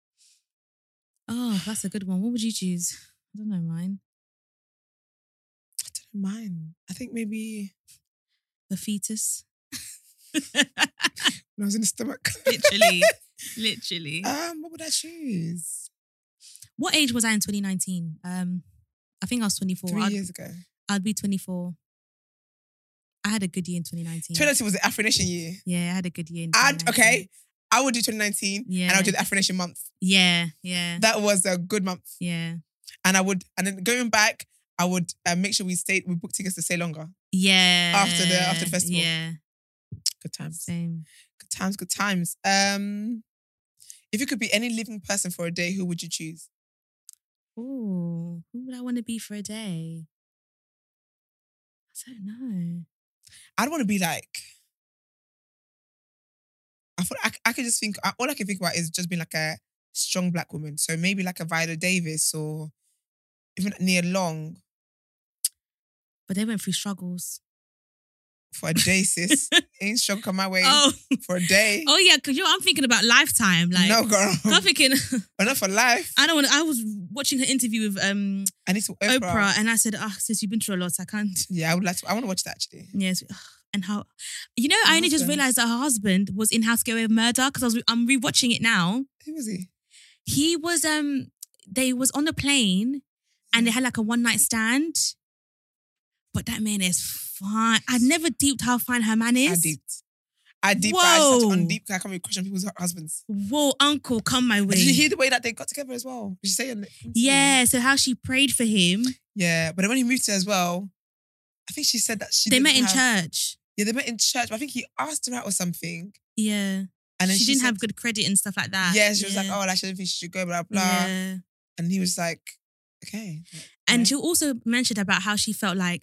Oh, that's a good one. What would you choose? I don't know mine. I don't know mine. I think maybe the fetus. When I was in the stomach. Literally. What would I choose? What age was I in 2019? I think I was 24. 3 years ago. I'd be 24. I had a good year in 2019. 2019 was the Afro Nation year. Yeah, I had a good year in 2019. Okay. I would do 2019 and I would do the Afro Nation month. Yeah. That was a good month. Yeah. And then going back, I would make sure we booked tickets to stay longer. Yeah. After the festival. Yeah. Good times. Same. Good times. If you could be any living person for a day, who would you choose? Oh, who would I want to be for a day? I don't know. I'd want to be like, I thought I could just think, all I can think about is just being like a strong black woman. So maybe like a Viola Davis or even Nia Long. But they went through struggles. For a day, sis. Ain't struggle come my way for a day. Oh, yeah, because I'm thinking about Lifetime. Like, no, girl. I'm thinking... But not for life. I was watching her interview with Oprah and I said, sis, you've been through a lot, I can't... Yeah, I want to watch that actually. Yes. And how... You know, I only just realised that her husband was in House Girl with Murder because I'm rewatching it now. Who was he? He was... They was on a plane and they had like a one-night stand. But that man is fine. I've never deeped how fine her man is. I deeped. Whoa. I just touched on deep. I can't really question people's husbands. Whoa, uncle, come my way. Did you hear the way that they got together as well? Did you say on the interview? Yeah, so how she prayed for him. Yeah, but then when he moved to her as well, I think she said that they met in church. Yeah, they met in church, but I think he asked her out or something. Yeah. And then she didn't have good credit and stuff like that. Yeah, she was like, oh, I shouldn't think she should go, blah, blah. Yeah. And he was like, okay. And she also mentioned about how she felt like,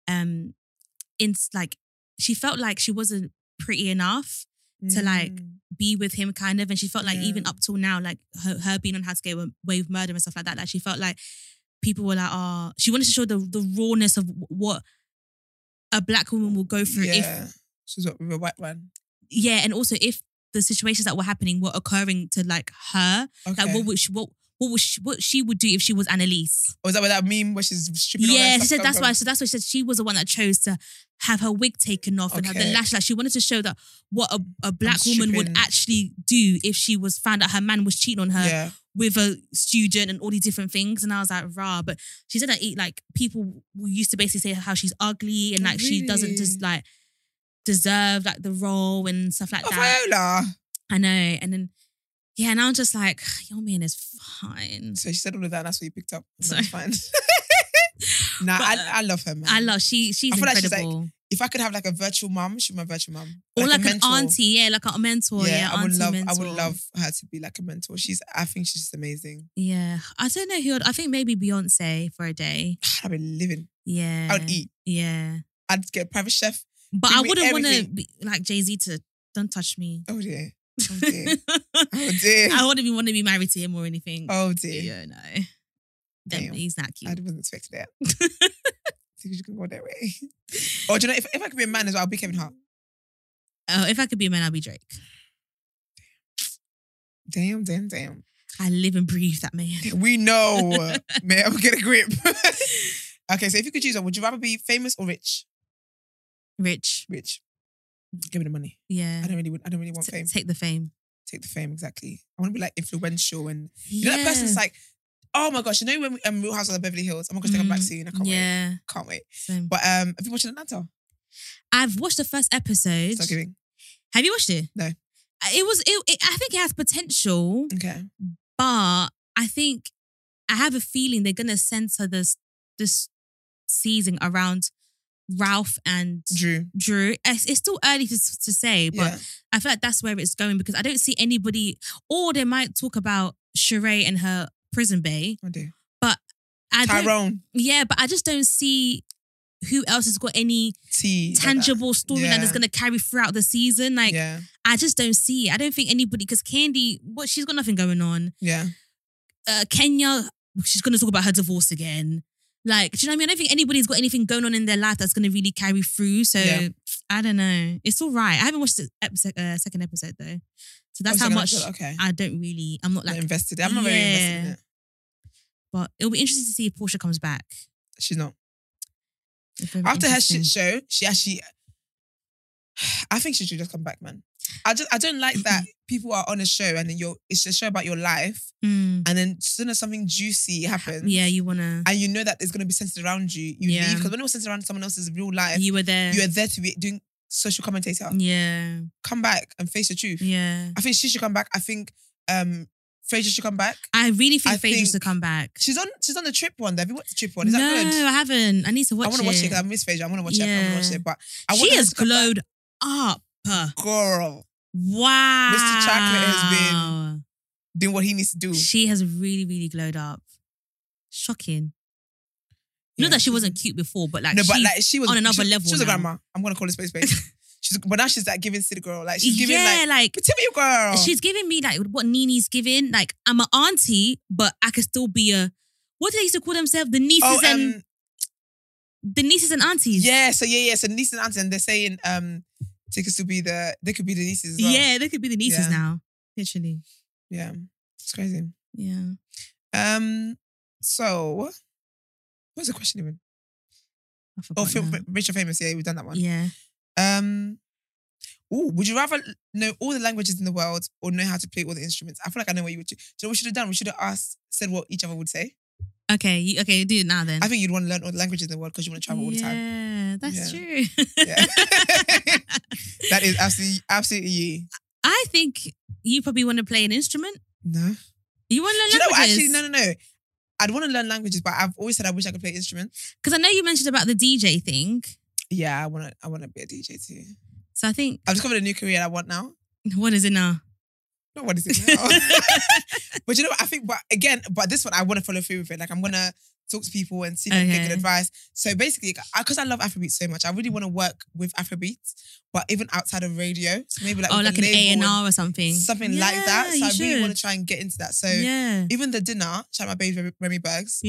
she felt like she wasn't pretty enough to like be with him kind of. And she felt like even up till now, like her being on How to Get Away with Murder and stuff like that, like she felt like people were like, oh, she wanted to show the rawness of what a black woman will go through if she's with a white man. Yeah, and also if the situations that were happening were occurring to like her, like what she would do if she was Annalise. Or is that where that meme where she's stripping? Yeah, she said that's why she said she was the one that chose to have her wig taken off and have the lash. Like she wanted to show that what a black woman would actually do if she was found out her man was cheating on her with a student and all these different things. And I was like, rah. But she said that like people used to basically say how she's ugly and like she doesn't just like deserve like the role and stuff like that. Viola. I know. And then and I'm just like, your man is fine. So she said all of that and that's what you picked up. That's fine. Nah, I love her, man. I love she's incredible. Like she's like, if I could have like a virtual mum, she's my virtual mum. Or like an auntie, like a mentor. I would love her to be like a mentor. I think she's just amazing. Yeah. I don't know who I think maybe Beyonce for a day. I'd be living. Yeah. I would eat. Yeah. I'd get a private chef. But I wouldn't want to be like Jay-Z to don't touch me. Oh dear. Oh dear. Oh dear. I wouldn't want to be married to him or anything. Oh dear. Yeah, no. Damn. He's not cute. I wasn't expecting that. Think you can go that way. Or do you know, if I could be a man as well, I'll be Kevin Hart. Oh, if I could be a man, I'll be Drake. Damn. I live and breathe that man. We know. Man, I'm get a grip. Okay, so if you could choose one, would you rather be famous or rich? Rich. Give me the money. Yeah. I don't really want fame. Take the fame. Take the fame, exactly. I want to be like influential and you know that person's like, oh my gosh, you know when Real Housewives of Beverly Hills? I'm going to come back soon. I can't wait. Same. But have you watched Atlanta? I've watched the first episode. Start giving. Have you watched it? No. I think it has potential. Okay. But I think I have a feeling they're gonna censor this season around Ralph and Drew. It's still early to say, but I feel like that's where it's going because I don't see anybody, or they might talk about Sheree and her prison bae. I do. But Tyrone. Yeah, but I just don't see who else has got any tangible storyline that's going to carry throughout the season. Like, I just don't see it. I don't think anybody, because Candy, she's got nothing going on. Yeah. Kenya, she's going to talk about her divorce again. Like, do you know what I mean? I don't think anybody's got anything going on in their life that's going to really carry through. So, I don't know. It's all right. I haven't watched the second episode though. So that's how much I don't really, I'm not like invested. I'm not very invested in it. But it'll be interesting to see if Portia comes back. She's not. After her shit show, she actually, I think she should just come back, man. I don't like that people are on a show and then it's a show about your life and then as soon as something juicy happens, you wanna, and you know that it's gonna be centered around you, leave, because when it was centered around someone else's real life, you were there to be doing social commentator. Come back and face the truth. I think she should come back. I think Frasier should come back. I really think Frasier should come back. She's on the Trip one. Have you watched the Trip one? Is that good? No, I haven't. I need to watch it. I want to watch it because I miss Frasier. I want to watch it. I want to watch it. But she has glowed up. Girl. Wow. Mr. Chocolate has been doing what he needs to do. She has really, really glowed up. Shocking. Not that she wasn't cute before, but like, she was on another level. She was a grandma. I'm going to call her space. But now she's like giving City Girl. Like she's giving like tell me, girl. She's giving me like what Nene's giving. Like I'm an auntie, but I could still be a, what do they used to call themselves? The nieces and aunties. Yeah. So nieces and aunties, and they're saying they could be the nieces as well. Yeah, they could be the nieces now. Literally. Yeah. It's crazy. Yeah. So what's the question even? I forgot. Rich or Famous, we've done that one. Yeah. Would you rather know all the languages in the world or know how to play all the instruments? I feel like I know what you would do. So what we should have done? We should have said what each other would say. Okay, do it now then. I think you'd want to learn all the languages in the world because you want to travel all the time. Yeah, that's true. Yeah. That is absolutely you. I think you probably want to play an instrument. No. You want to learn languages? No. I'd want to learn languages, but I've always said I wish I could play instruments. Because I know you mentioned about the DJ thing. Yeah, I wanna be a DJ too. So I think I've discovered a new career I want now. What is it now? Not what is it now. But you know what? I think, but this one I want to follow through with it. Like I'm gonna talk to people and see if I can get good advice. So basically, because I love Afrobeats so much, I really want to work with Afrobeats, but even outside of radio. So maybe like like an A&R or something. Something like that. So I really want to try and get into that. So even the dinner, shout out my baby Remy Bergs.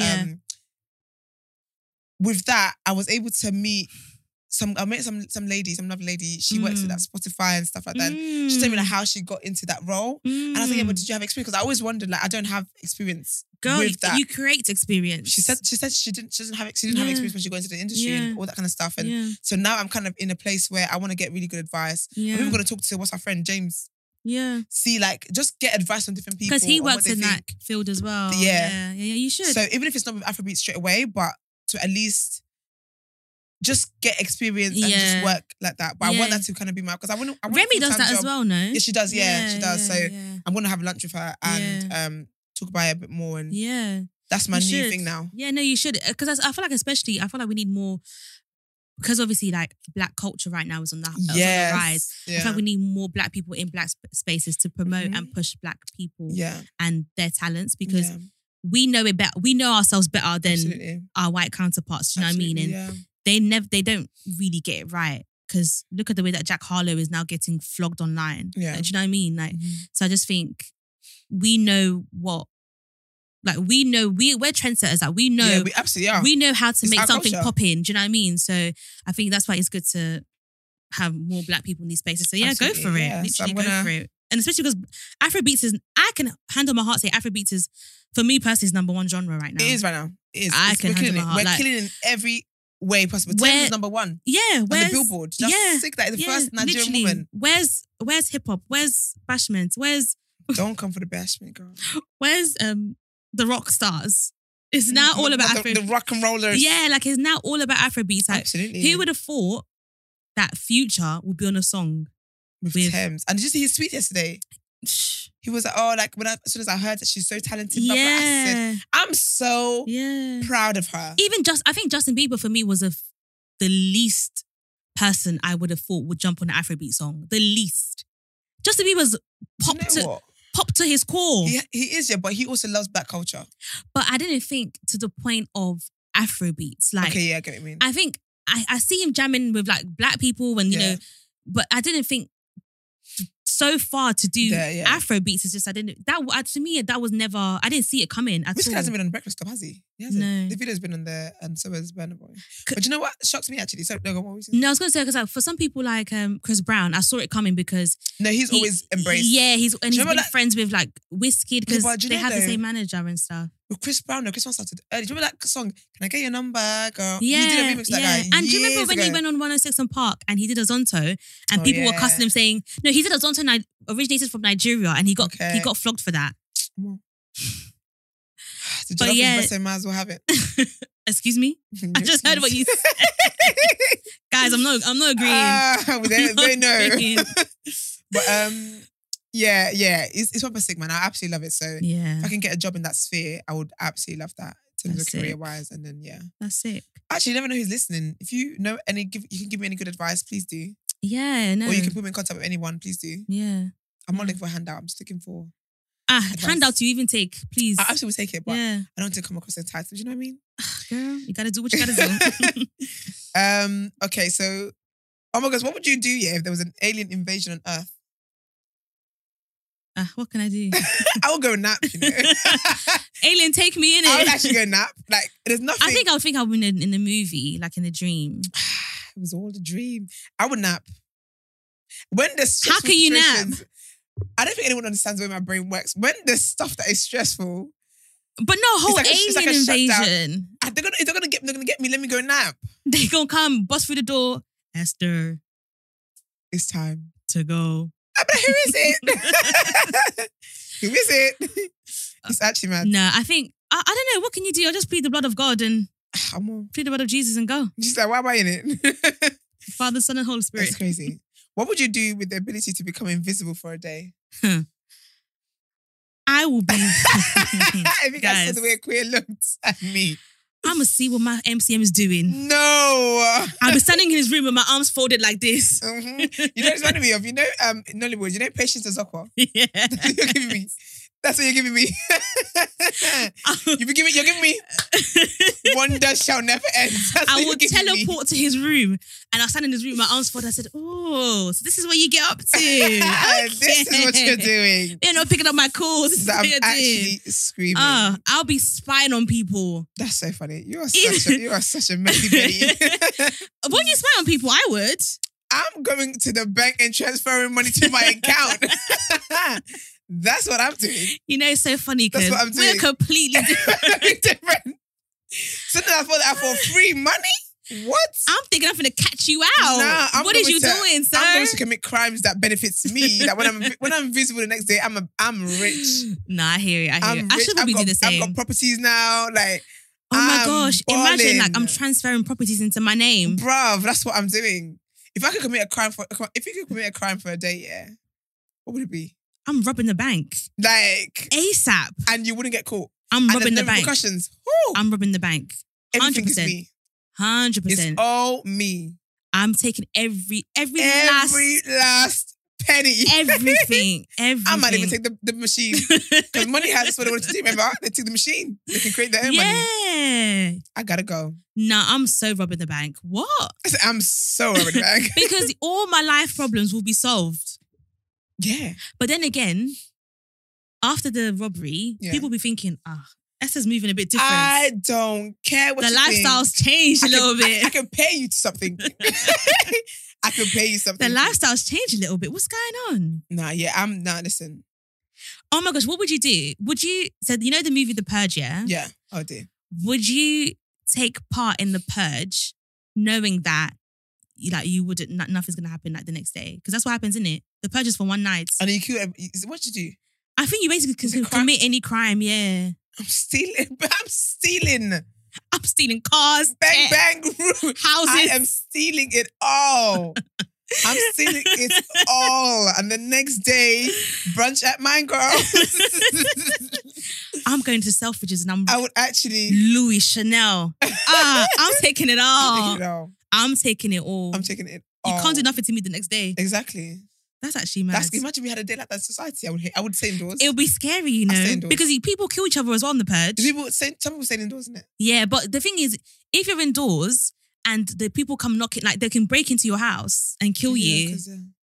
With that, I was able to meet I met some lady, some lovely lady. She works with that Spotify and stuff like that. She told me like how she got into that role. And I was like, yeah, but did you have experience? Because I always wondered, like, I don't have experience with that. You create experience. She said she didn't have experience when she got into the industry and all that kind of stuff. And so now I'm kind of in a place where I want to get really good advice. I'm even going to talk to what's our friend James. Yeah. See, like, just get advice from different people. Because he works in that field as well. Yeah, you should. So even if it's not with Afrobeat straight away, but to at least just get experience and just work like that. But I want that to kind of be because I want Remy does that as well, no? Yeah, she does. Yeah, she does. So I'm going to have lunch with her and talk about it a bit more. And that's my new thing now. Yeah, no, you should. Because I feel like we need more. Because obviously, like, Black culture right now is on the rise. I feel like we need more Black people in Black spaces to promote and push Black people and their talents because we know it better. We know ourselves better than our white counterparts. Do you know what I mean? And they don't really get it right. Because look at the way that Jack Harlow is now getting flogged online. Yeah. Like, do you know what I mean? Like, so I just think we know what. Like, we know, we're trendsetters. Like, we know. Yeah, we absolutely are. We know how to make something pop in. Do you know what I mean? So I think that's why it's good to have more Black people in these spaces. So absolutely, go for it. Literally so go for it. And especially because Afrobeats is, I can hand on my heart say Afrobeats is, for me personally, is number one genre right now. It is right now. It is. I can hand on my heart. We're killing in every way possible. Thames is number one. Yeah. On the Billboard. Just sick that the first Nigerian woman. Where's hip hop? Where's Bashment? Where's... Don't come for the Bashment, girl. Where's the rock stars? It's now all about Afro. The rock and rollers. Yeah, like it's now all about Afrobeats. Like, absolutely. Who would have thought that Future would be on a song with Thames? And did you see his tweet yesterday? He was like, oh, like as soon as I heard that she's so talented, I said, I'm so proud of her. I think Justin Bieber for me was the least person I would have thought would jump on an Afrobeat song. The least. Justin Bieber's pop to his core. He is, but he also loves Black culture. But I didn't think to the point of Afrobeats. Like, okay, I get what you mean. I think I see him jamming with like Black people and, you know, but I didn't think so far to do Afrobeats. It's just, to me, that was never, I didn't see it coming at all. Wizkid hasn't been on the Breakfast Club, has he? He hasn't. No. The video's been on there and so has Burna Boy. But you know what shocks me actually? So, no, what was it? No, I was going to say, because like, for some people like Chris Brown, I saw it coming because... No, he's always embraced. Yeah, he's been friends with like Wizkid because they have the same manager and stuff. With Chris Brown, Chris Brown started early. Do you remember that song, Can I Get Your Number, girl? Yeah. He did a remix of that guy. And do you remember when he went on 106 and Park and he did a Zonto and people were cussing him saying, no, he did a Zonto originated from Nigeria and he got flogged for that. But yeah, might as well have it. Excuse me? I just heard what you said. Guys, I'm not agreeing. They know. But yeah, it's proper sick, man. I absolutely love it. So if I can get a job in that sphere, I would absolutely love that in terms of career-wise. And then that's sick. Actually, you never know who's listening. If you know you can give me any good advice, please do. Yeah, no. Or you can put me in contact with anyone, please do. Yeah. I'm not looking for a handout. I'm just looking for handouts you even take, please. I absolutely take it, but I don't want to come across entitled. You know what I mean? Girl, you gotta do what you gotta do. Okay, so oh my gosh, what would you do if there was an alien invasion on Earth? What can I do? I would go nap, you know. Alien, take me in it. I would actually go nap. Like, there's nothing. I think I would in the movie, like in a dream. It was all a dream. I would nap. How can you nap? I don't think anyone understands the way my brain works. When there's stuff that is stressful, but no whole alien invasion. They're gonna get me. Let me go nap. They gonna come, bust through the door. Esther, it's time to go. But who is it? Who is it? It's actually mad. No, I think I don't know. What can you do? I'll just plead the blood of God and plead the blood of Jesus and go. Just like, why am I in it? Father, Son, and Holy Spirit. That's crazy. What would you do with the ability to become invisible for a day? I will be. I think I saw the way Queer looked at me. I'm going to see what my MCM is doing. No. I'll be standing in his room with my arms folded like this. Mm-hmm. You know what it's reminding me of? You know, Nollywood, you know Patience Azokwa? Yeah. That's what you're giving me. That's what you're giving me. You're giving me wonder shall never end. I would teleport to his room and I'll stand in his room, my arms folded. I said, oh, so this is what you get up to. Okay. This is what you're doing. You're not picking up my calls. This is what you're actually doing. Screaming. I'll be spying on people. That's so funny. You are such a messy Betty. When you spy on people, I would. I'm going to the bank and transferring money to my account. That's what I'm doing. You know, it's so funny because we're completely different. Something I thought for free money? What? I'm thinking I'm going to catch you out. Nah, what are you doing, sir? I'm going to commit crimes that benefits me. That when I'm visible the next day, I'm rich. Nah, I hear it. I should probably do the same. I've got properties now. Like, oh my gosh! Balling. Imagine like I'm transferring properties into my name, bruv. That's what I'm doing. If you could commit a crime for a day, yeah, what would it be? I'm robbing the bank. Like ASAP. And you wouldn't get caught. I'm robbing the bank. Repercussions. I'm robbing the bank. 100%. 100%. It's all me. I'm taking every last penny. Everything. I might even take the machine. Because money has what they wanted to do, remember? They took the machine. They can create their own money. Yeah. I gotta go. Nah, I'm so robbing the bank. What? I'm so robbing the bank. Because all my life problems will be solved. Yeah. But then again, after the robbery, people be thinking, Esther's moving a bit different. I don't care what the lifestyle's changed a little bit. I can pay you to something. I can pay you something. The lifestyle's changed a little bit. What's going on? Listen. Oh my gosh, what would you do? So you know the movie The Purge, yeah? Yeah, I do. Would you take part in The Purge knowing that you wouldn't, nothing's going to happen like the next day? Because that's what happens, isn't it? The Purge is for one night. And you kill, what you do? I think you basically can commit any crime, yeah. I'm stealing cars. Bang, bang. Houses. I am stealing it all. I'm stealing it all. And the next day, brunch at mine, girl. I'm going to Selfridges and I would actually... Louis, Chanel. I'm taking it all. I'm taking it all. I'm taking it all. You can't do nothing nothing to me the next day. Exactly. That's actually mad. Imagine we had a day like that in society. I would stay indoors. It would be scary, you know, because people kill each other as well on The Purge. Some people stay indoors, isn't it? Yeah, but the thing is, if you're indoors and the people come knocking, like they can break into your house and kill you.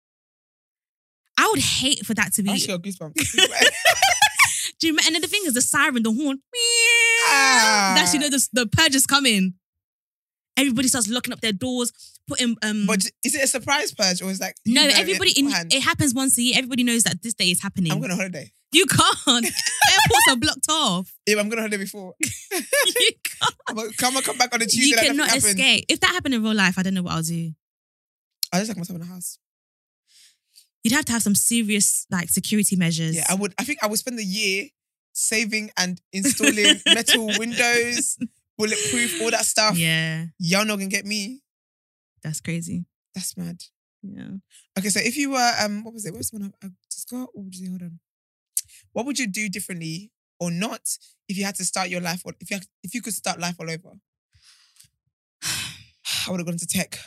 I would hate for that to be. I actually got goosebumps. Do you remember? And then the thing is, the siren, the horn. That's, you know, the Purge is coming. Everybody starts locking up their doors, putting... But is it a surprise purge or is like... No, everybody... It happens once a year. Everybody knows that this day is happening. I'm going on holiday. You can't. Airports are blocked off. Yeah, but I'm going on holiday before. You can't. I'm going to come back on a Tuesday. You cannot escape. If that happened in real life, I don't know what I'll do. I'll just lock myself in the house. You'd have to have some serious security measures. Yeah, I would. I think I would spend the year saving and installing metal windows, bulletproof, all that stuff. Yeah. Y'all not gonna get me. That's crazy. That's mad. Yeah. Okay, so if you were, what was it? What was the one I just got? What would you do? Hold on. What would you do differently or not if you had to start your life, or if you could start life all over? I would have gone into tech.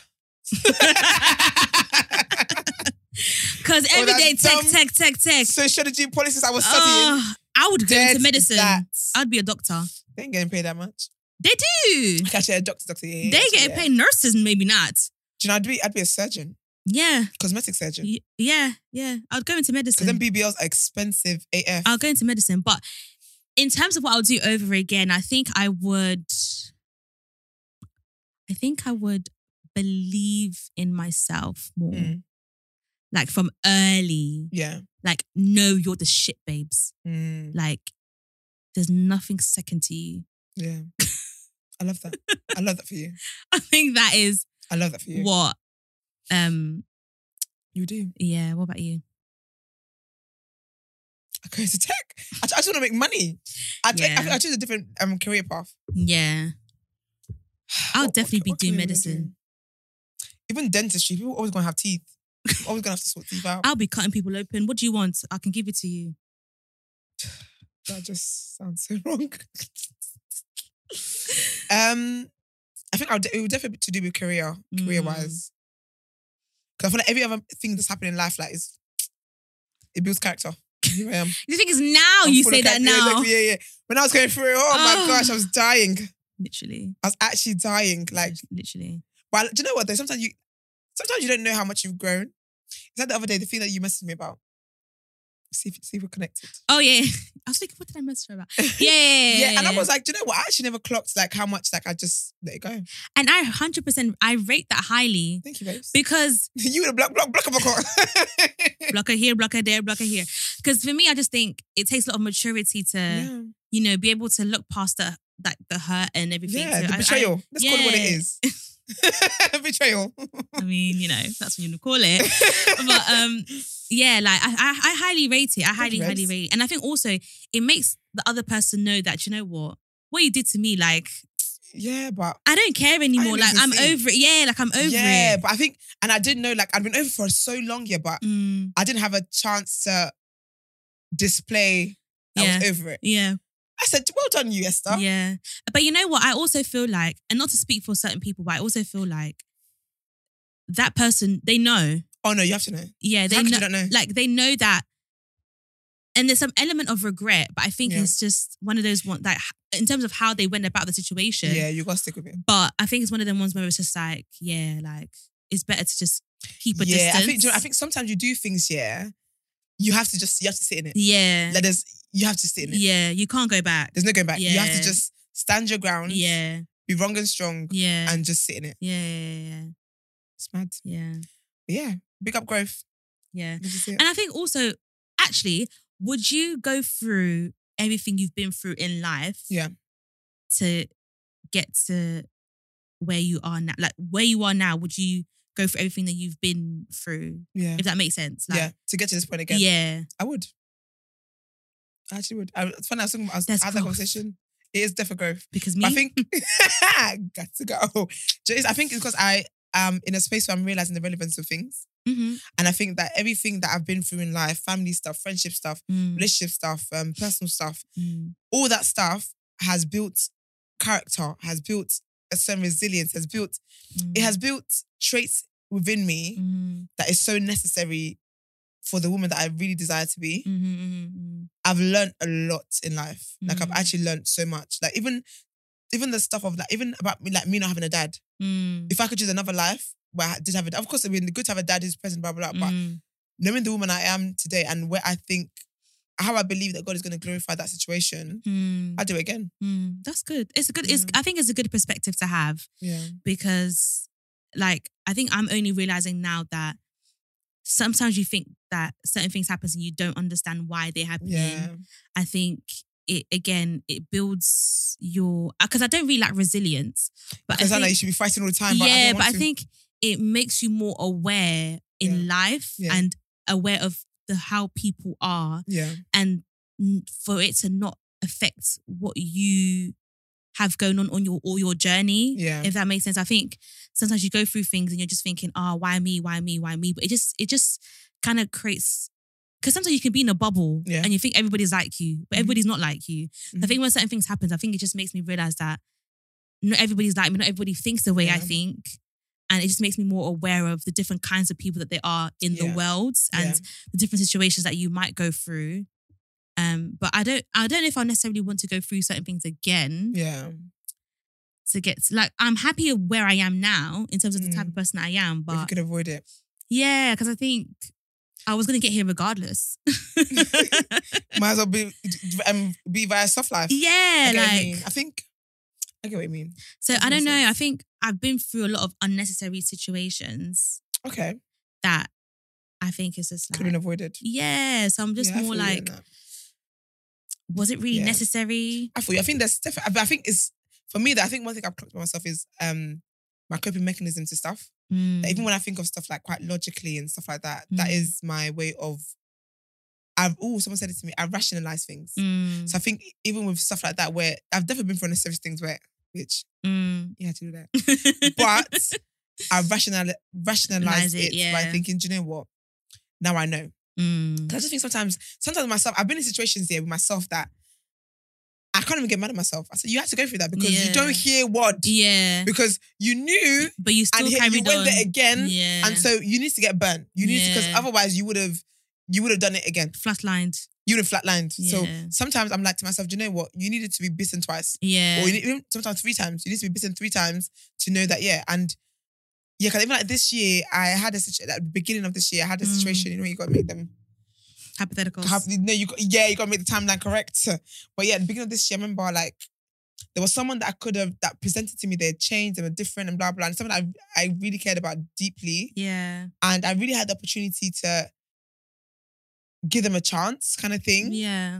Because every day tech. Sociology and politics I was studying. I would go into medicine. I'd be a doctor. They ain't getting paid that much. They do. Actually, a doctor. Yeah, they getting paid. Nurses, maybe not. Do you know, I'd be a surgeon. Yeah. Cosmetic surgeon. Yeah. I'd go into medicine. Because then BBLs are expensive AF. I'll go into medicine. But in terms of what I'll do over again, I think I would believe in myself more. Like from early. Yeah. Like, no, you're the shit, babes. Like, there's nothing second to you. Yeah. I love that. I love that for you. I think that is... I love that for you. What? You do? Yeah, what about you? I go into tech. I just want to make money. I think I choose a different career path. Yeah. I'll definitely be doing medicine. Even dentistry, people are always going to have teeth. Always going to have to sort teeth out. I'll be cutting people open. What do you want? I can give it to you. That just sounds so wrong. I think it would definitely be to do with career-wise. Because I feel like every other thing that's happening in life, like, it builds character. Here I am. The thing is, now you say that now. Yeah. When I was going through it, my gosh, I was dying. Literally. I was actually dying. Like, literally. But do you know what, though? Sometimes you don't know how much you've grown. Is that the other day, the thing that you messaged me about? See if we're connected. Oh, yeah. I was thinking, what did I message her about? Yeah. And I was like, do you know what? I actually never clocked like how much like I just let it go. And I 100%, I rate that highly. Thank you, babes. Because... you would have block blocker here, blocker there, blocker here. Because for me, I just think it takes a lot of maturity to, be able to look past the hurt and everything. Yeah, so the betrayal. Let's call it what it is. Betrayal. I mean, that's what you call it. But like I highly rate it. I highly rate it. And I think also it makes the other person know that, you know what you did to me, like, yeah, but I don't care anymore. Like, I'm over it. Yeah, like, I'm over it. Yeah, but I think, and I didn't know, like, I'd been over for so long, but I didn't have a chance to display that I was over it. Yeah. I said, well done, you, Esther. Yeah. But you know what? I also feel like, and not to speak for certain people, but I also feel like that person, they know. Oh, no, you have to know. Yeah, they know. know. You don't know? Like, they know that. And there's some element of regret, but I think it's just one of those ones, like, in terms of how they went about the situation. Yeah, you got to stick with it. But I think it's one of them ones where it's just like, like, it's better to just keep a distance. I think sometimes you do things, you have to sit in it. Yeah. Like, you have to sit in it. Yeah, you can't go back. There's no going back. Yeah. You have to just stand your ground. Yeah. Be wrong and strong. Yeah. And just sit in it. Yeah. It's mad. Yeah. But yeah. Big up growth. Yeah. And I think also, actually, would you go through everything you've been through in life? Yeah. To get to where you are now? Like, where you are now, would you go through everything that you've been through? Yeah. If that makes sense. Like, to get to this point again. Yeah. I would. I actually would. It's funny, I was had that conversation. It is definitely growth. Because me? But I think, got to go. I think it's because I am in a space where I'm realising the relevance of things. Mm-hmm. And I think that everything that I've been through in life, family stuff, friendship stuff, relationship stuff, personal stuff, all that stuff has built character, has built a certain resilience, it has built traits within me that is so necessary for the woman that I really desire to be. I've learned a lot in life. Like, I've actually learned so much. Like, even the stuff of, like, even about me not having a dad. If I could choose another life where I did have a dad, of course it'd be good to have a dad who's present, blah, blah, blah. But knowing the woman I am today and where I think, how I believe that God is going to glorify that situation, I'd do it again. That's good. It's a good, I think it's a good perspective to have. Yeah. Because, like, I think I'm only realising now that sometimes you think that certain things happen and you don't understand why they happen. Yeah. I think it builds your, because I don't really like resilience. But because I know you should be fighting all the time. But I think it makes you more aware in life and aware of how people are. Yeah. And for it to not affect what you have going on your journey. Yeah. If that makes sense. I think sometimes you go through things and you're just thinking, why me? But it just kind of creates, because sometimes you can be in a bubble and you think everybody's like you, but everybody's not like you. I think when certain things happen, I think it just makes me realize that not everybody's like me, not everybody thinks the way I think. And it just makes me more aware of the different kinds of people that there are in the world and the different situations that you might go through. But I don't know if I necessarily want to go through certain things again. Yeah. To get to, like, I'm happy where I am now in terms of the type of person I am. But if you could avoid it. Yeah, because I think I was going to get here regardless. Might as well be via soft life. Yeah, I get what you mean. So I don't know. I think I've been through a lot of unnecessary situations. Okay. That I think is just like, could have been avoided. Yeah. So I'm just more like, was it really necessary? I think there's definitely, I think it's, for me, that I think one thing I've clocked about myself is my coping mechanism to stuff. Like, even when I think of stuff like quite logically and stuff like that, that is my way of, someone said it to me, I rationalize things. So I think even with stuff like that, where I've definitely been through unnecessary things where, bitch, you had to do that. But I rationalize it by thinking, do you know what? Now I know. Because I just think sometimes myself, I've been in situations here with myself that I can't even get mad at myself. I said, you had to go through that because you don't hear what. Yeah. Because you knew. But you still carried on. You went there again. Yeah. And so you need to get burnt. You need to, because otherwise you would have done it again. Flatlined. You would have flatlined. Yeah. So sometimes I'm like to myself, do you know what? You needed to be bitten twice. Yeah. Or sometimes 3 times. You need to be bitten 3 times to know that, And because even like this year, I had at the beginning of this year, I had a situation, you got to make them hypotheticals. You got to make the timeline correct. But at the beginning of this year, I remember like there was someone that that presented to me, they had changed, they were different and blah, blah. And someone I really cared about deeply. Yeah. And I really had the opportunity to give them a chance kind of thing. Yeah.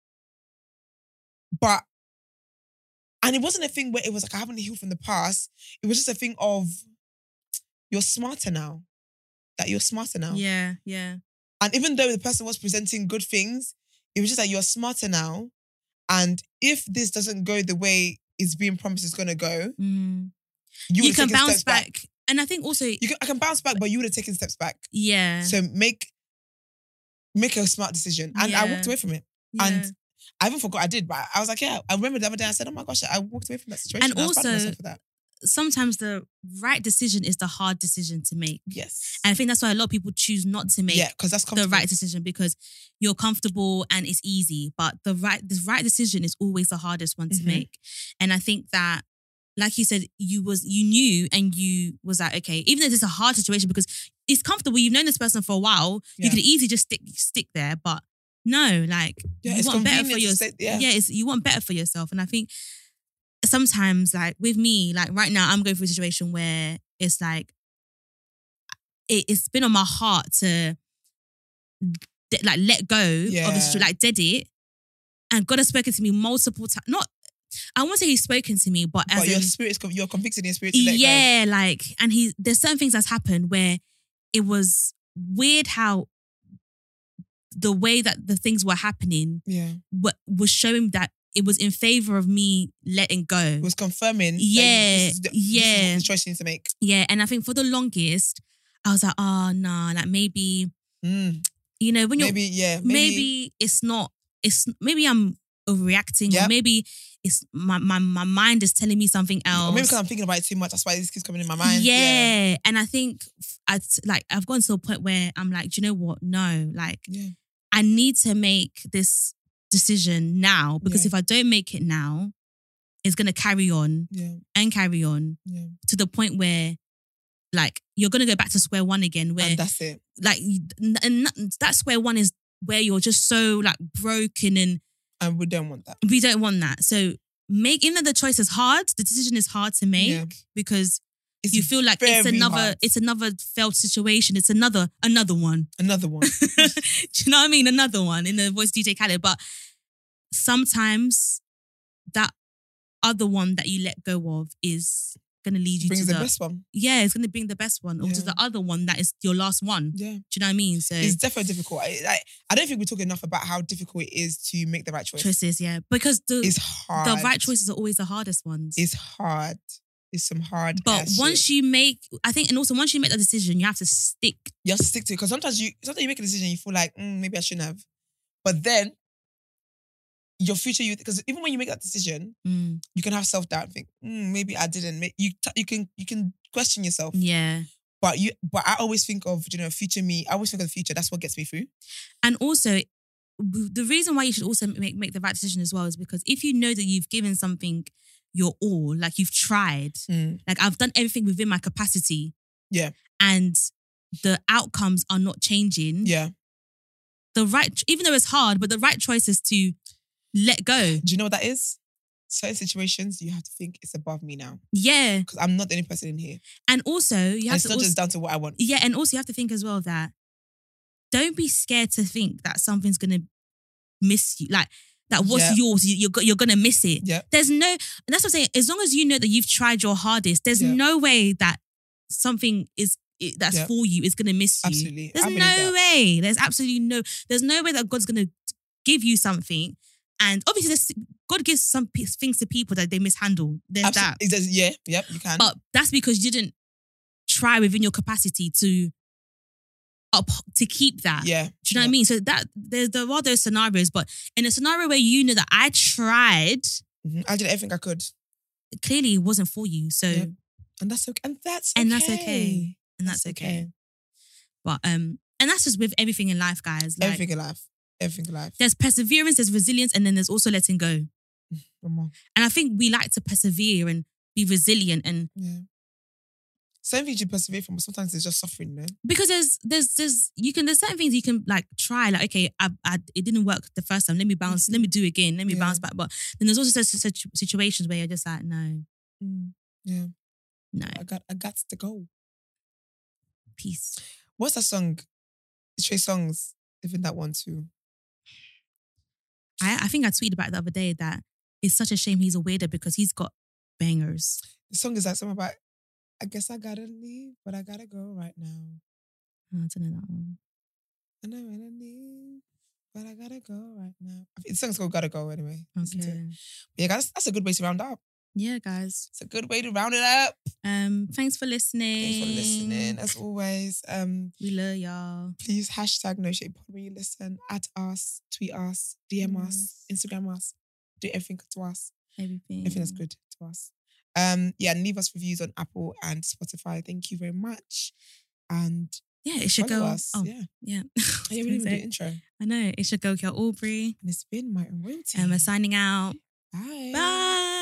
And it wasn't a thing where it was like, I haven't healed from the past. It was just a thing of, you're smarter now. That you're smarter now. Yeah, yeah. And even though the person was presenting good things, it was just like, you're smarter now. And if this doesn't go the way it's being promised it's going to go, you can bounce back. And I think also... I can bounce back, but you would have taken steps back. Yeah. So make a smart decision. And I walked away from it. Yeah. And I even forgot I did, but I was like, I remember the other day I said, oh my gosh, I walked away from that situation. And also, sometimes the right decision is the hard decision to make. Yes. And I think that's why a lot of people choose not to make because that's the right decision, because you're comfortable and it's easy. But the right decision is always the hardest one to make. And I think that, like you said, you knew and you was like, okay, even though it's a hard situation because it's comfortable, you've known this person for a while, you could easily just stick there. But no, like you want better for yourself. You want better for yourself. And I think sometimes, like with me, like right now, I'm going through a situation where it's like it's been on my heart to like let go of this, like dead it. And God has spoken to me multiple times. I won't say He's spoken to me, but you're convicted in your spirit to let go. Like, and there's certain things that's happened where it was weird how the way that the things were happening was showing that it was in favor of me letting go. It was confirming. This is the choice you need to make. Yeah, and I think for the longest, I was like, oh, no, like maybe, you know, when you're... Maybe it's not... Maybe I'm overreacting, or maybe it's my mind is telling me something else. Or maybe because I'm thinking about it too much, that's why this keeps coming in my mind. Yeah. And I think I've gotten to a point where I'm like, do you know what? No, like I need to make this decision now, because if I don't make it now, it's going to carry on and carry on to the point where like you're going to go back to square one again, where and that's it. Like, and that square one is where you're just so like broken, and we don't want that. We don't want that. So even though the choice is hard, the decision is hard to make because you feel like it's another failed situation. It's another one. Another one. Do you know what I mean? Another one in the voice DJ Khaled. But sometimes that other one that you let go of is going to lead you to the best one. Yeah, it's going to bring the best one, or to the other one that is your last one. Yeah. Do you know what I mean? So it's definitely difficult. I don't think we talk enough about how difficult it is to make the right choice. Choices, yeah. Because it's hard. The right choices are always the hardest ones. It's hard. It's some hard. But once you make, I think, and also once you make the decision, you have to stick. You have to stick to it, because sometimes you make a decision, you feel like maybe I shouldn't have, but then your future, because even when you make that decision, you can have self-doubt and think, maybe I didn't. You can question yourself. Yeah. But I always think of, future me. I always think of the future. That's what gets me through. And also, the reason why you should also make the right decision as well is because if you know that you've given something your all, like you've tried, like I've done everything within my capacity. Yeah. And the outcomes are not changing. Yeah. Even though it's hard, but the right choice is to let go. Do you know what that is? Certain situations, you have to think it's above me now. Yeah. Because I'm not the only person in here. And also, it's not just down to what I want. Yeah, and also you have to think as well that don't be scared to think that something's going to miss you. Like, that what's yours, you're going to miss it. Yeah. That's what I'm saying. As long as you know that you've tried your hardest, there's no way that something that's for you is going to miss you. Absolutely. There's no way. There's absolutely there's no way that God's going to give you something. And obviously, God gives some things to people that they mishandle. There's that. You can. But that's because you didn't try within your capacity to up to keep that. Yeah. Do you know what I mean? So that there are those scenarios, but in a scenario where you know that I tried, I did everything I could. Clearly it wasn't for you. So and that's okay. And that's okay. But and that's just with everything in life, guys. Like, everything in life. There's perseverance, there's resilience, and then there's also letting go. And I think we like to persevere and be resilient and some things you persevere from, but sometimes it's just suffering, no? Because there's certain things you can like try, like, okay, it didn't work the first time. Let me bounce, let me do it again, let me bounce back. But then there's also such situations where you're just like, no. Yeah. No. I got to go. Peace. What's that song? Trey Songz, even that one too. I think I tweeted about it the other day that it's such a shame he's a weirdo because he's got bangers. The song is like something about, I guess I gotta leave, but I gotta go right now. Oh, I don't know that one. I know I gotta leave, but I gotta go right now. The song's called Gotta Go anyway. Okay. Yeah, guys, that's a good way to round up. Yeah, guys. It's a good way to round it up. Thanks for listening. As always. We love y'all. Please # No Shade Pod when you listen. At us, tweet us, DM us, Instagram us. Do everything to us. Everything that's good to us. And leave us reviews on Apple and Spotify. Thank you very much. And it should go. Us. Oh, yeah. We didn't even do intro. I know. It should go Girl Aubrey. And it's been my royalty. And we're signing out. Bye. Bye.